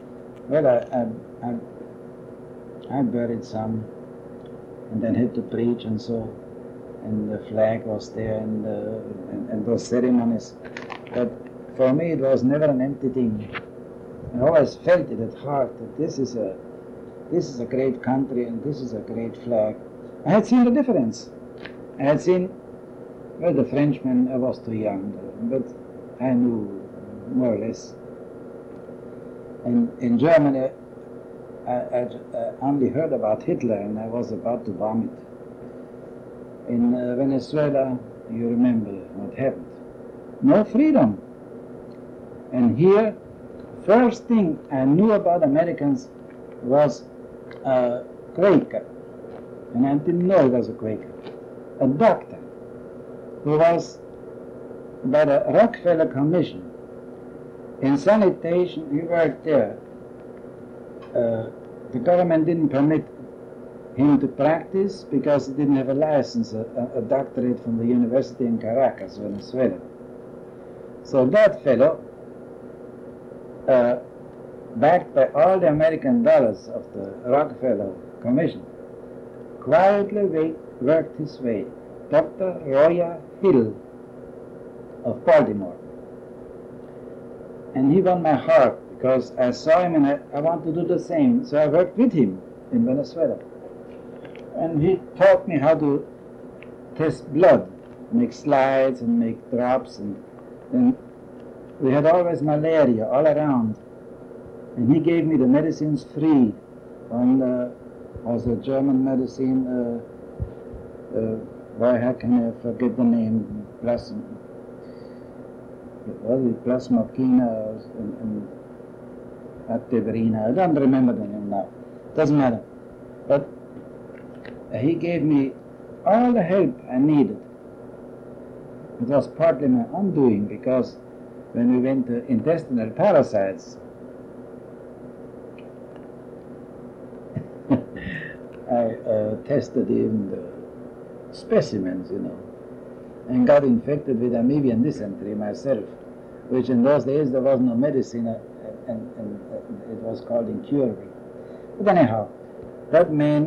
I buried some, and then had to preach and so, and the flag was there and those ceremonies. But for me, it was never an empty thing. I always felt it at heart that this is a great country and this is a great flag. I had seen the difference. I had seen, well, the Frenchman, I was too young, but I knew more or less. And in Germany, I only heard about Hitler and I was about to vomit. In Venezuela, you remember what happened. No freedom. And here, first thing I knew about Americans was a Quaker. And I didn't know he was a Quaker. A doctor who was by the Rockefeller Commission in sanitation. He worked there. The government didn't permit him to practice because he didn't have a license, a doctorate from the university in Caracas, Venezuela. So that fellow, backed by all the American dollars of the Rockefeller Commission, quietly worked his way. Dr. Roya Hill of Baltimore. And he won my heart because I saw him and I want to do the same. So I worked with him in Venezuela. And he taught me how to test blood, make slides and make drops. And we had always malaria all around. And he gave me the medicines free. One was a German medicine, how can I forget the name? Plasmokina and Acteverina. I don't remember the name now. Doesn't matter. But he gave me all the help I needed. It was partly my undoing because when we went to intestinal parasites, I tested even the specimens, you know, and got infected with amoebian dysentery myself, which in those days there was no medicine and it was called incurable. But anyhow, that man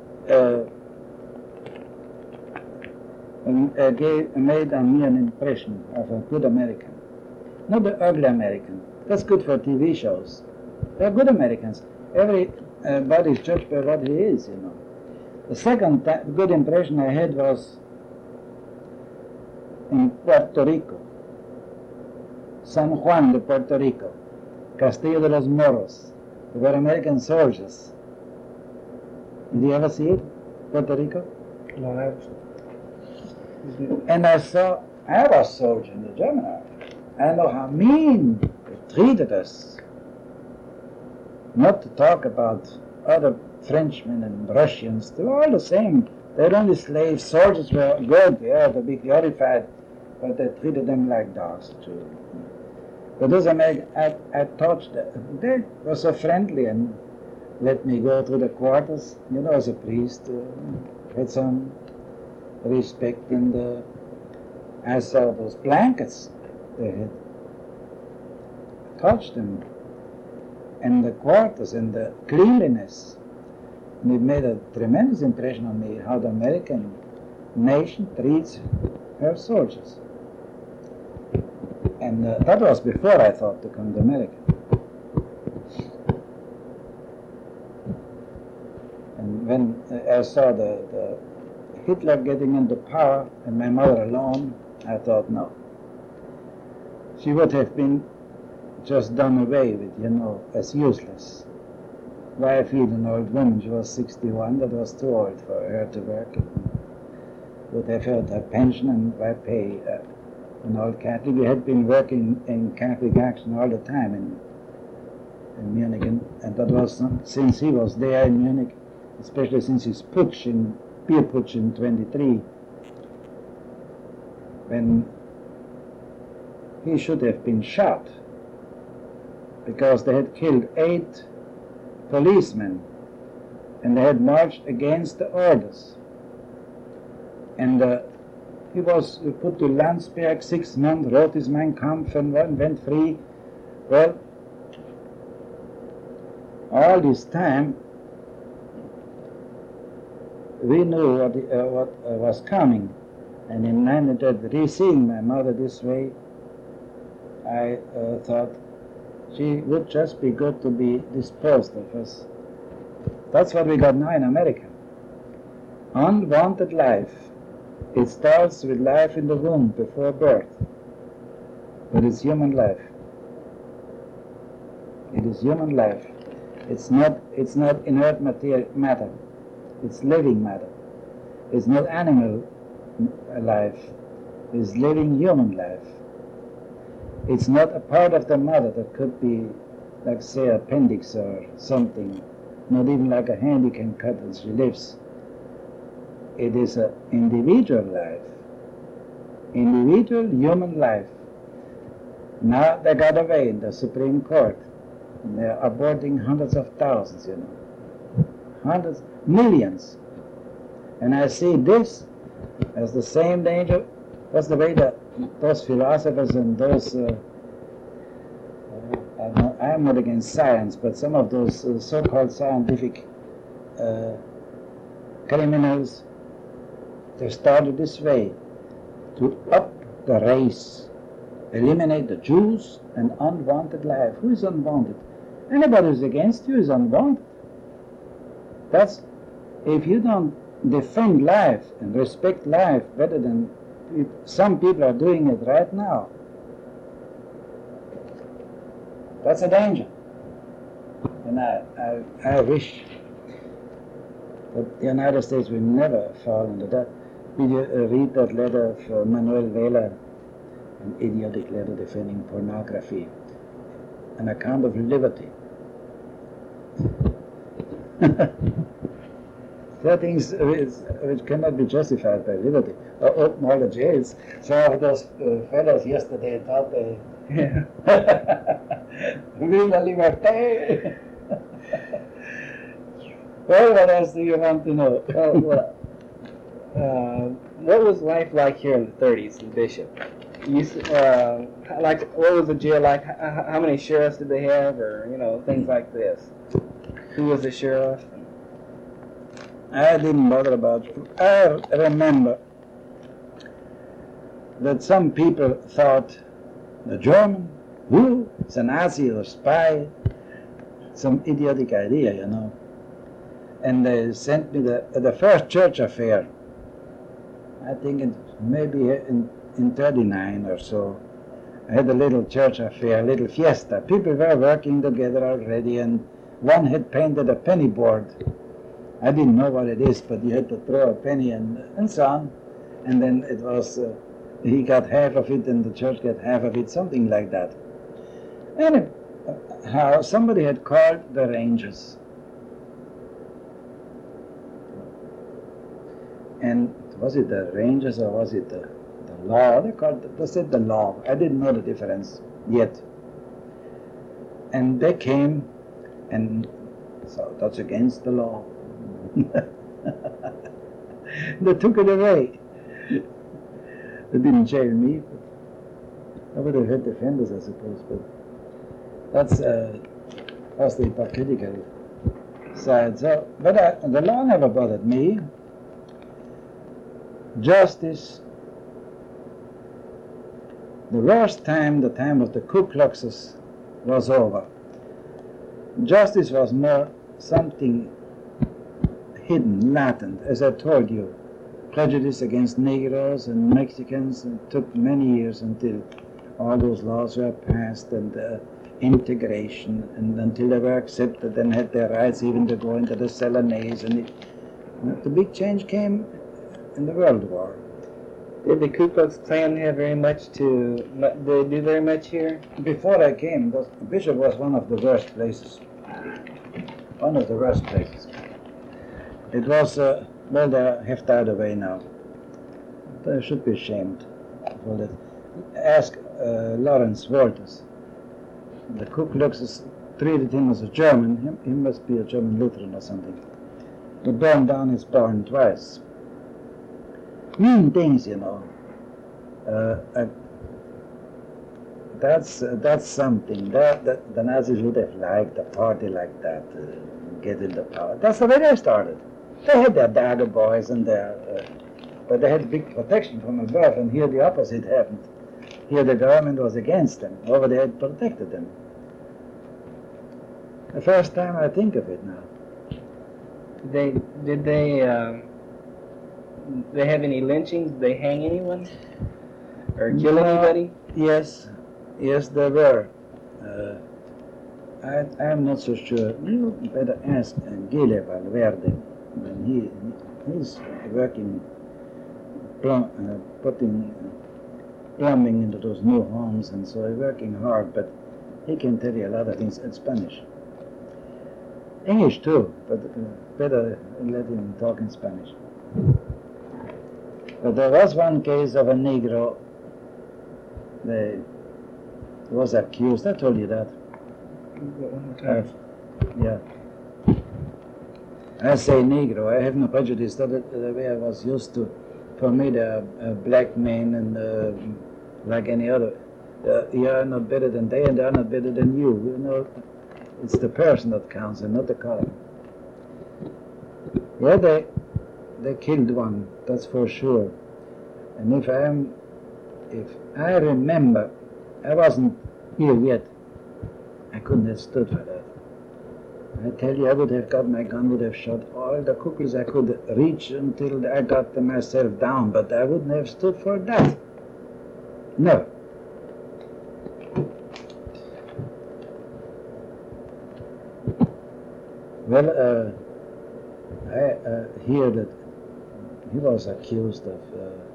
made on me an impression of a good American. Not the ugly American. That's good for TV shows. They're good Americans. Everybody's judged by what he is, you know. The second good impression I had was in Puerto Rico, San Juan de Puerto Rico. Castillo de los Moros. They were American soldiers. Did you ever see it, Puerto Rico? No, And I was a soldier in the German army. I know how mean they treated us. Not to talk about other Frenchmen and Russians. They were all the same. They were only slaves. Soldiers were good, yeah, to be glorified, but they treated them like dogs too. But those Americans, I touched them. They were so friendly and let me go through the quarters. You know, as a priest, had some respect, and I saw those blankets they had. Touched them, and the quarters and the cleanliness. And it made a tremendous impression on me how the American nation treats her soldiers. And that was before I thought to come to America. And when I saw the Hitler getting into power and my mother alone, I thought, no. She would have been just done away with, you know, as useless. Why feed an old woman? She was 61, that was too old for her to work. Would have had her pension, and why pay an old Catholic? We had been working in Catholic Action all the time in Munich, and that was since he was there in Munich, especially since his beer putsch in 23, when he should have been shot because they had killed 8 policemen and they had marched against the orders. And he was put to Landsberg 6 months, wrote his Mein Kampf and went free. Well, all this time we knew what was coming. And in 1933, seeing my mother this way, I thought she would just be good to be disposed of us. That's what we got now in America. Unwanted life. It starts with life in the womb before birth. But it's human life. It is human life. It's not inert matter. It's living matter. It's not animal life. It's living human life. It's not a part of the mother that could be, like, say, appendix or something, not even like a hand you can cut as she lives. It is an individual life, individual human life. Now they got away in the Supreme Court. And they're aborting hundreds of thousands, you know. Hundreds, millions. And I see this as the same danger. That's the way that those philosophers and those, I'm not against science, but some of those so-called scientific criminals, they started this way, to up the race, eliminate the Jews and unwanted life. Who is unwanted? Anybody who's against you is unwanted. That's, if you don't defend life and respect life better than some people are doing it right now, that's a danger. And I wish that the United States will never fall into that. Did you read that letter of Manuel Vela, an idiotic letter defending pornography, an account of liberty? There are things which cannot be justified by liberty. Open all the jails. Some of those fellows yesterday thought they Vive la liberté! Well, what else do you want to know? What was life like here in the 30s in Bishop? What was the jail like? How many sheriffs did they have, or things like this? Who was the sheriff? I didn't bother about it. I remember that some people thought the German, who? It's a Nazi or spy, some idiotic idea, And they sent me the first church affair. I think maybe in 39 or so. I had a little church affair, a little fiesta. People were working together already, and one had painted a penny board. I didn't know what it is, but you had to throw a penny and so on. And then it was, he got half of it and the church got half of it, something like that. Anyhow, somebody had called the Rangers. And was it the Rangers or was it the law? They said the law. I didn't know the difference yet. And they came, and so that's against the law. They took it away. They didn't jail me. I would have had defenders, I suppose, but that's the hypocritical side. So, but the law never bothered me. Justice. The worst time, the time of the Ku Kluxes, was over. Justice was more something hidden, latent, as I told you. Prejudice against Negroes and Mexicans, and it took many years until all those laws were passed, and integration, and until they were accepted and had their rights even to go into the Celanese. And the big change came in the World War. Did the Ku Klux Klan have very much did they do very much here? Before I came, the Bishop was one of the worst places. One of the worst places. It was, well, they have died away now. They should be ashamed for that. Ask Lawrence Walters. The Ku Kluxes treated him as a German. He must be a German Lutheran or something. They burned down his barn twice. Mean things, you know. That's something. That the Nazis would have liked a party like that, get into power. That's the way they started. They had their dagger boys and but they had big protection from above, and here the opposite happened. Here the government was against them. Over there it protected them. The first time I think of it now. Did they have any lynchings? Did they hang anyone? Or kill anybody? Yes, there were. I'm not so sure. You better ask Gile Valverde. When he's working, putting plumbing into those new homes, and so he's working hard, but he can tell you a lot of things in Spanish. English too, but better let him talk in Spanish. But there was one case of a Negro. They was accused. I told you that. Yeah. I say Negro. I have no prejudice. That's the way I was used to. For me, they're a black man, and like any other, you are not better than they, and they are not better than you. You know, it's the person that counts, and not the color. Yeah, they killed one. That's for sure. And if I remember, I wasn't here yet. I couldn't have stood for that. I tell you, I would have got my gun, would have shot all the Ku Klux I could reach until I got myself down, but I wouldn't have stood for that. No. Well, I hear that he was accused of,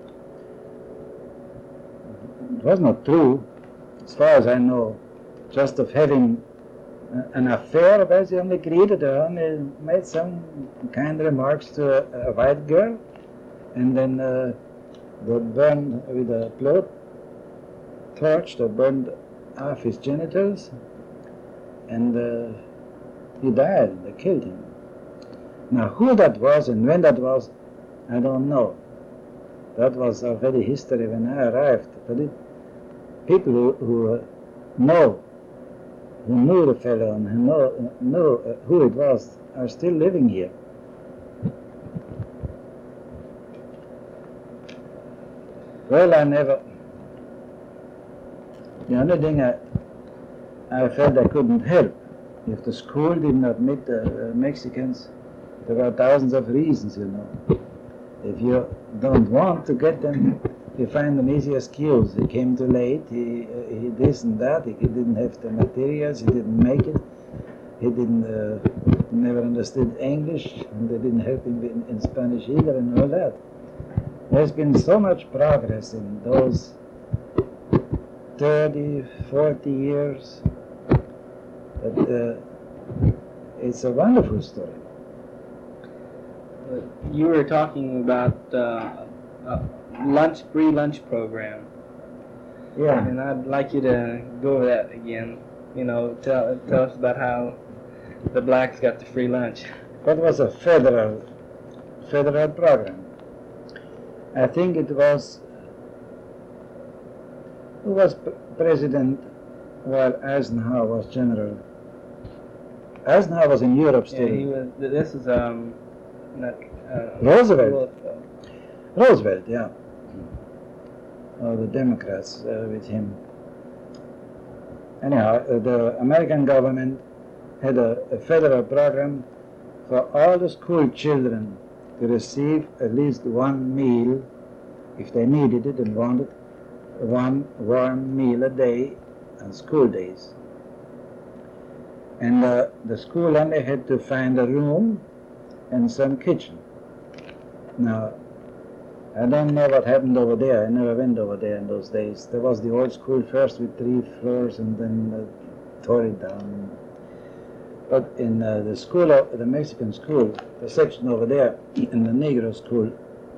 it was not true, as far as I know, just of having an affair, as he only greeted her, only made some kind remarks to a white girl, and then they burned with a blow torch, they burned off his genitals, and he died, they killed him. Now, who that was and when that was, I don't know. That was already history when I arrived, but people who knew the fellow and who know who it was, are still living here. Well, the only thing I felt I couldn't help, if the school didn't admit the Mexicans, there were thousands of reasons, you know. If you don't want to get them, he find an easy excuse. He came too late. He this and that. He didn't have the materials. He didn't make it. He didn't never understood English, and they didn't help him in Spanish either, and all that. There's been so much progress in those 30, 40 years that it's a wonderful story. You were talking about free lunch program. Yeah. And I'd like you to go over that again. You know, tell us about how the blacks got the free lunch. That was a federal program. I think it was, who was president while Eisenhower was general? Eisenhower was in Europe still. Yeah, he was. This is not Roosevelt. Roosevelt, yeah. Oh, the Democrats with him. Anyhow, the American government had a federal program for all the school children to receive at least one meal, if they needed it and wanted one warm meal a day on school days. And the school only had to find a room and some kitchen. Now, I don't know what happened over there. I never went over there in those days. There was the old school first with 3 floors and then tore it down. But in the school, the Mexican school, the section over there, in the Negro school,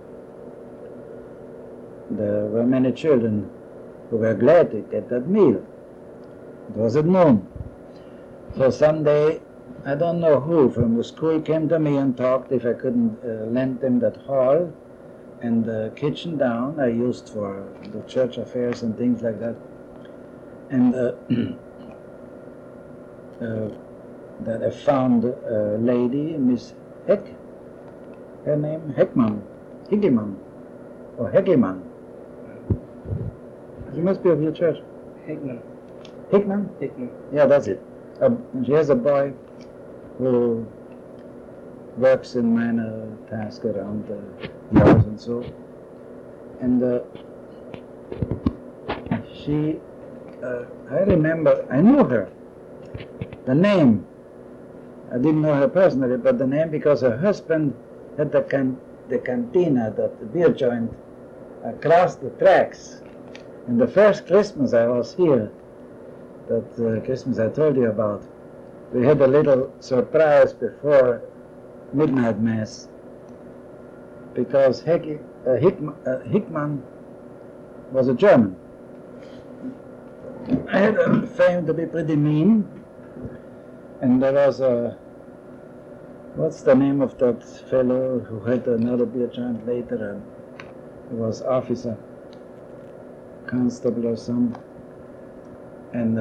there were many children who were glad to get that meal. It was at noon. So someday, I don't know who from the school came to me and talked if I couldn't lend them that hall and the kitchen down I used for the church affairs and things like that. And that I found a lady, Miss Heck, her name Heckman, or Heckelman. She must be of your church. Hickman. Hickman? Hickman. Yeah, that's it. She has a boy who works in minor tasks around the yards and so. And she, I remember, I knew her. The name, I didn't know her personally, but the name because her husband had the cantina, the beer joint, across the tracks. And the first Christmas I was here, that Christmas I told you about, we had a little surprise before midnight mass because Hickman was a German. I had a fame to be pretty mean, and there was a, what's the name of that fellow who had another beer joint later, and he was officer, constable or some, and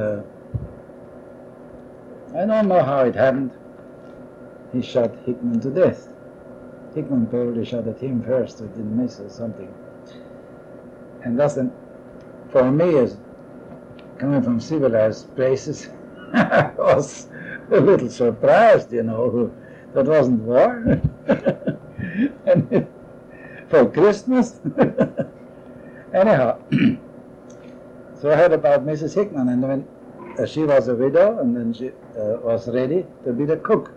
I don't know how it happened. He shot Hickman to death. Hickman probably shot at him first, so it didn't miss or something. And that's, for me, as coming from civilized places, I was a little surprised, you know, that wasn't war. And for Christmas. Anyhow, so I heard about Mrs. Hickman, and when she was a widow, and then she was ready to be the cook.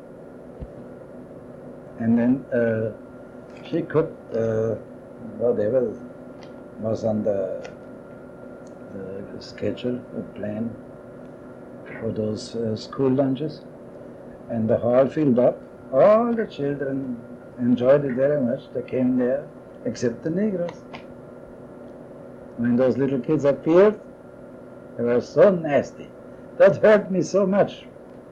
And then she cooked whatever was on the schedule, the plan for those school lunches. And the hall filled up. All the children enjoyed it very much. They came there, except the Negroes. When those little kids appeared, they were so nasty. That hurt me so much.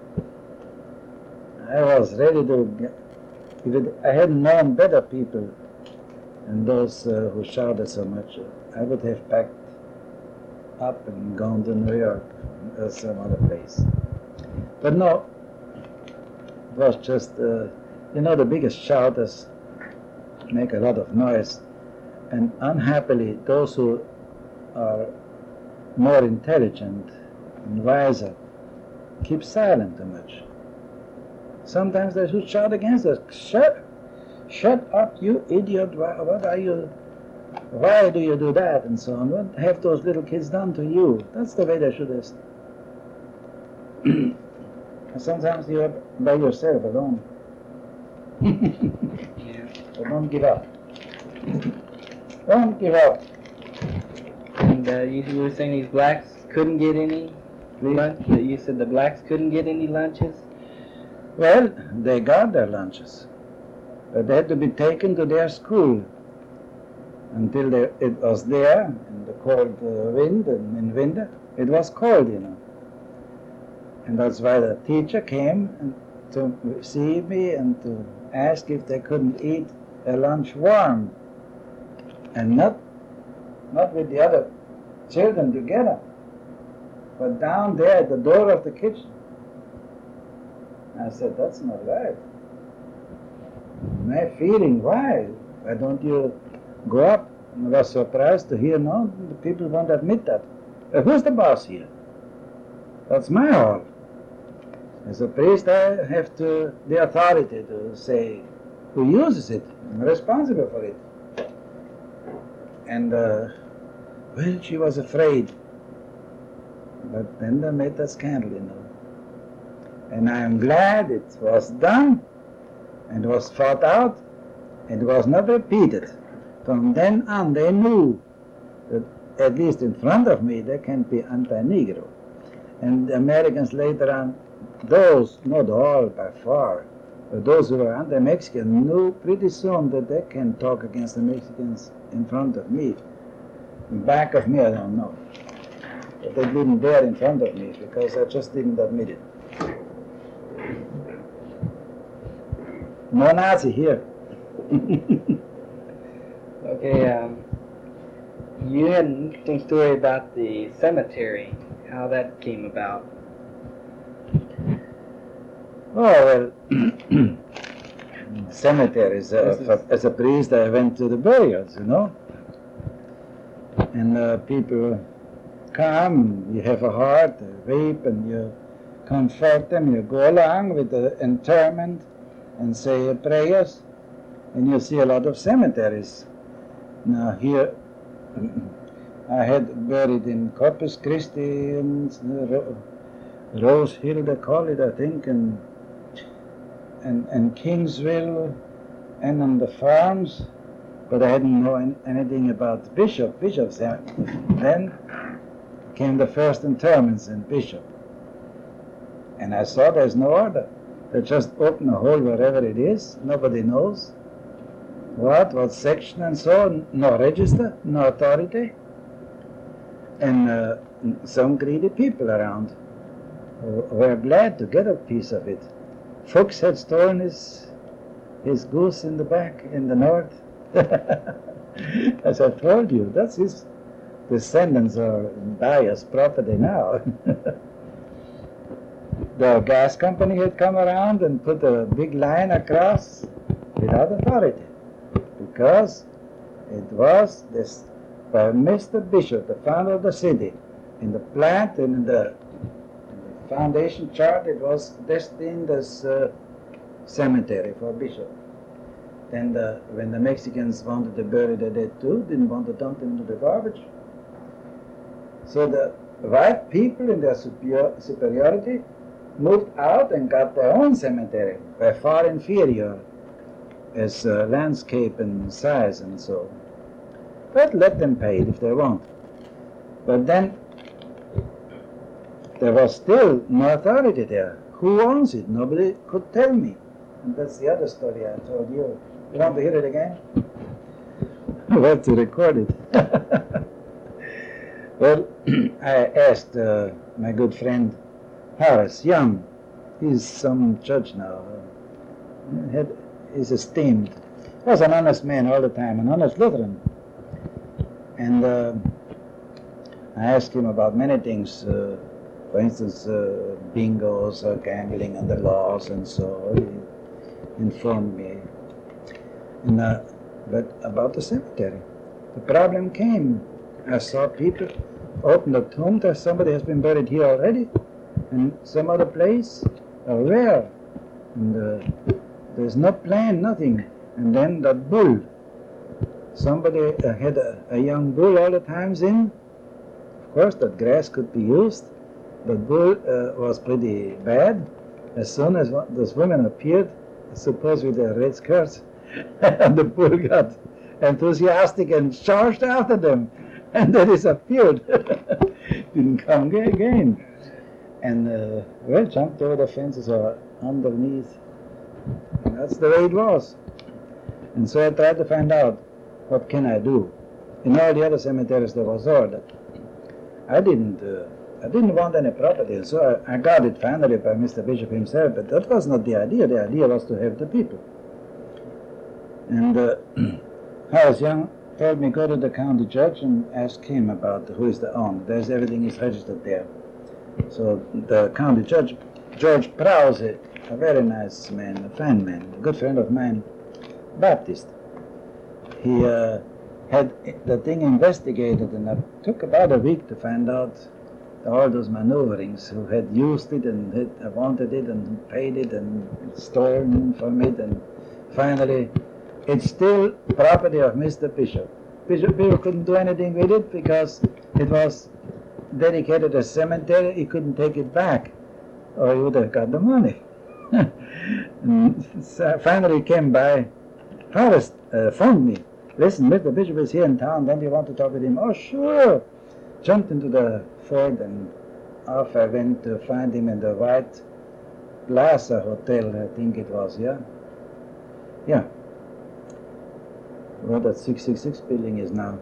I was ready to if I had known better people and those who shouted so much, I would have packed up and gone to New York or some other place. But no, it was just, you know, the biggest shouters make a lot of noise, and unhappily those who are more intelligent and wiser keep silent too much. Sometimes they should shout against us. Shut up, you idiot! What are you Why do you do that? And so on. What have those little kids done to you? That's the way they should have. Sometimes you're by yourself alone. Yeah. So don't give up. Don't give up. And you were saying these blacks couldn't get any lunch? You said the blacks couldn't get any lunches? Well, they got their lunches, but they had to be taken to their school until it was there in the cold wind, and in winter it was cold, you know. And that's why the teacher came to see me and to ask if they couldn't eat their lunch warm, and not with the other children together, but down there at the door of the kitchen. I said, that's not right. My feeling, why don't you go up? And I was surprised to hear, no, the people won't admit that. Who's the boss here? That's my hall. As a priest, I have the authority to say who uses it. I'm responsible for it. And, well, she was afraid. But then they made that scandal, you know. And I am glad it was done, and was fought out, and was not repeated. From then on, they knew that, at least in front of me, they can't be anti-Negro. And the Americans later on, those, not all by far, but those who were anti-Mexican knew pretty soon that they can talk against the Mexicans in front of me. In back of me, I don't know. But they didn't dare in front of me because I just didn't admit it. No Nazi here. Okay, you had an interesting story about the cemetery, how that came about. Oh, well, cemeteries. As a priest, I went to the burials, you know. And people come, you have a heart, they weep, and you comfort them. You go along with the interment and say your prayers, and you see a lot of cemeteries. Now here, I had buried in Corpus Christi, and Rose Hill, they call it, I think, and Kingsville, and on the farms, but I didn't know anything about Bishop's. Then came the first interments in Bishop, and I saw there's no order. They just open a hole wherever it is, nobody knows what section and so on, no register, no authority, and some greedy people around were glad to get a piece of it. Fuchs had stolen his goose in the back, in the north. As I told you, that's his descendants are Dyer's property now. The gas company had come around and put a big line across without authority, because it was this by Mr. Bishop, the founder of the city. In the plant and in the foundation chart, it was destined as cemetery for Bishop. Then when the Mexicans wanted to bury the dead too, didn't want to dump them into the garbage. So the white people in their superiority moved out and got their own cemetery, by far inferior as landscape and size and so. But let them pay it if they want. But then there was still no authority there. Who owns it? Nobody could tell me. And that's the other story I told you. You want to hear it again? We have to record it. Well, I asked my good friend Harris Young. He's some judge now. He's esteemed. He was an honest man all the time, an honest Lutheran. And I asked him about many things. For instance, bingos, gambling and the laws and so. He informed me. And, but about the cemetery, the problem came. I saw people open the tomb that somebody has been buried here already, and some other place, where? And there's no plan, nothing. And then that bull somebody had a young bull all the times in. Of course, that grass could be used. The bull was pretty bad. As soon as those women appeared, suppose with their red skirts, and the bull got enthusiastic and charged after them, and they disappeared. Didn't come again. And well, jumped over the fences or underneath. And that's the way it was. And so I tried to find out, what can I do? In all the other cemeteries there was order. I didn't want any property, and so I got it finally by Mr. Bishop himself, but that was not the idea. The idea was to have the people. And Horace Young told me, go to the county judge and ask him about who is the owner. Everything is registered there. So the county judge, George Prowse, a very nice man, a fine man, a good friend of mine, Baptist. He had the thing investigated, and it took about a week to find out all those maneuverings, who had used it and had wanted it and paid it and stolen from it, and finally it's still property of Mr. Bishop. Bishop couldn't do anything with it because it was dedicated as cemetery. He couldn't take it back, or he would have got the money. So finally he came by. Horace phoned me. Listen, Mr. Bishop is here in town. Don't you want to talk with him? Oh, sure. Jumped into the Ford and off I went to find him in the White Plaza Hotel, I think it was, yeah? Yeah. Where that 666 building is now.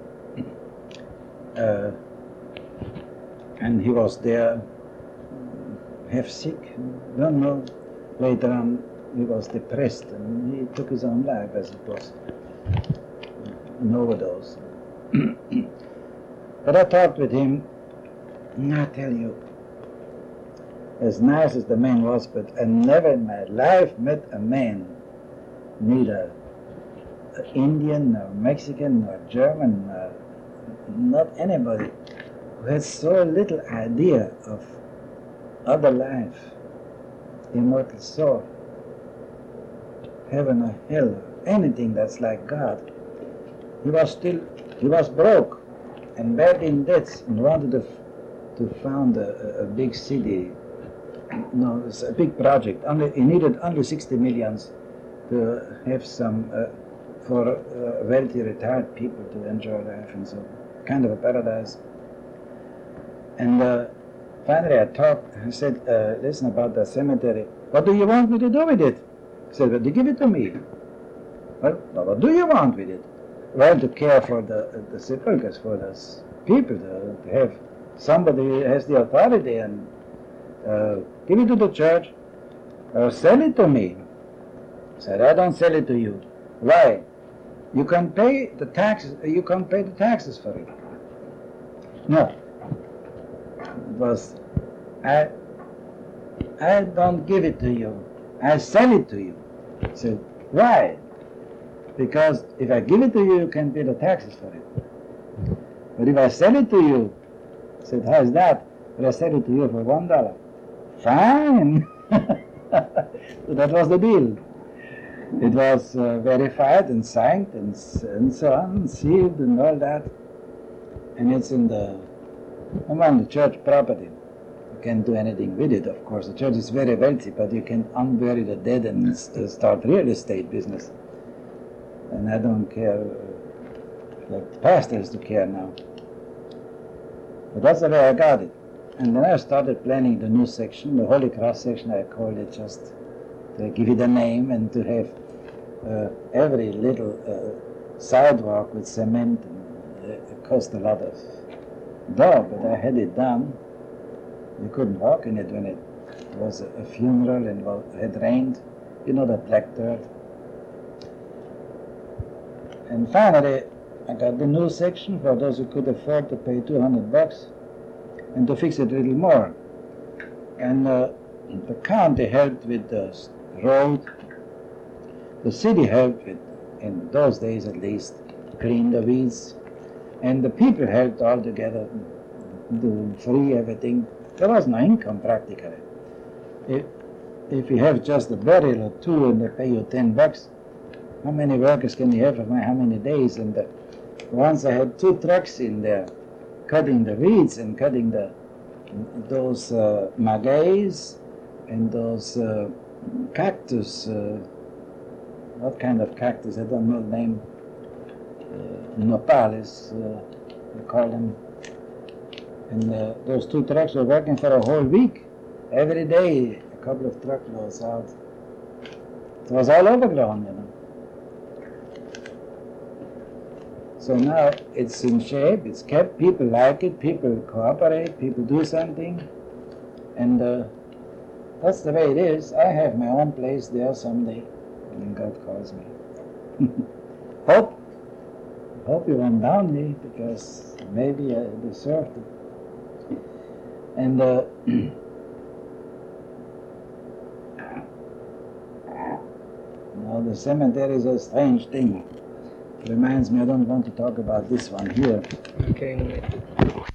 And he was there, half sick, don't know. Later on, he was depressed and he took his own life, I suppose. An overdose. But I talked with him, and I tell you, as nice as the man was, but I never in my life met a man, neither Indian, nor Mexican, nor German, not anybody, who had so little idea of other life, immortal soul, heaven or hell, anything that's like God. He was broke and bad in debts and wanted to found a big city. No, it's a big project. He needed only 60 millions to have some for wealthy retired people to enjoy life and so kind of a paradise. And finally I said, listen, about the cemetery. What do you want me to do with it? He said, well, give it to me. Well, what do you want with it? Well, to care for the sepulchres, for the people, to have somebody who has the authority, and give it to the church, or sell it to me. I said, I don't sell it to you. Why? You can pay the taxes. You can pay the taxes for it. No. It was, I don't give it to you. I sell it to you. I said, why? Because if I give it to you, you can pay the taxes for it. But if I sell it to you, I said, how is that? But I sell it to you for $1. Fine. So that was the deal. It was verified and signed and so on, sealed and all that. And it's among the church property. You can't do anything with it, of course. The church is very wealthy, but you can unbury the dead and start real estate business. And I don't care, the pastor has to care now. But that's the way I got it. And then I started planning the new section, the Holy Cross section, I called it, just to give it a name and to have every little sidewalk with cement. And it cost a lot of dough, but I had it done. You couldn't walk in it when it was a funeral and it had rained. You know, that black dirt. And finally, I got the new section for those who could afford to pay $200 and to fix it a little more. And the county helped with the road. The city helped with, in those days at least, clean the weeds. And the people helped all together, do free everything. There was no income practically. If you have just a burial or two and they pay you $10, how many workers can you have for how many days? And Once I had 2 trucks in there, cutting the weeds and cutting those magueys and those cactus. What kind of cactus? I don't know the name. Nopales, we call them. And those 2 trucks were working for a whole week. Every day, a couple of truckloads out. It was all overgrown, you know. So now it's in shape, it's kept, people like it, people cooperate, people do something. And that's the way it is. I have my own place there someday when God calls me. Hope you won't down me, because maybe I deserved it. And now the cemetery is a strange thing. Reminds me, I don't want to talk about this one here. Okay.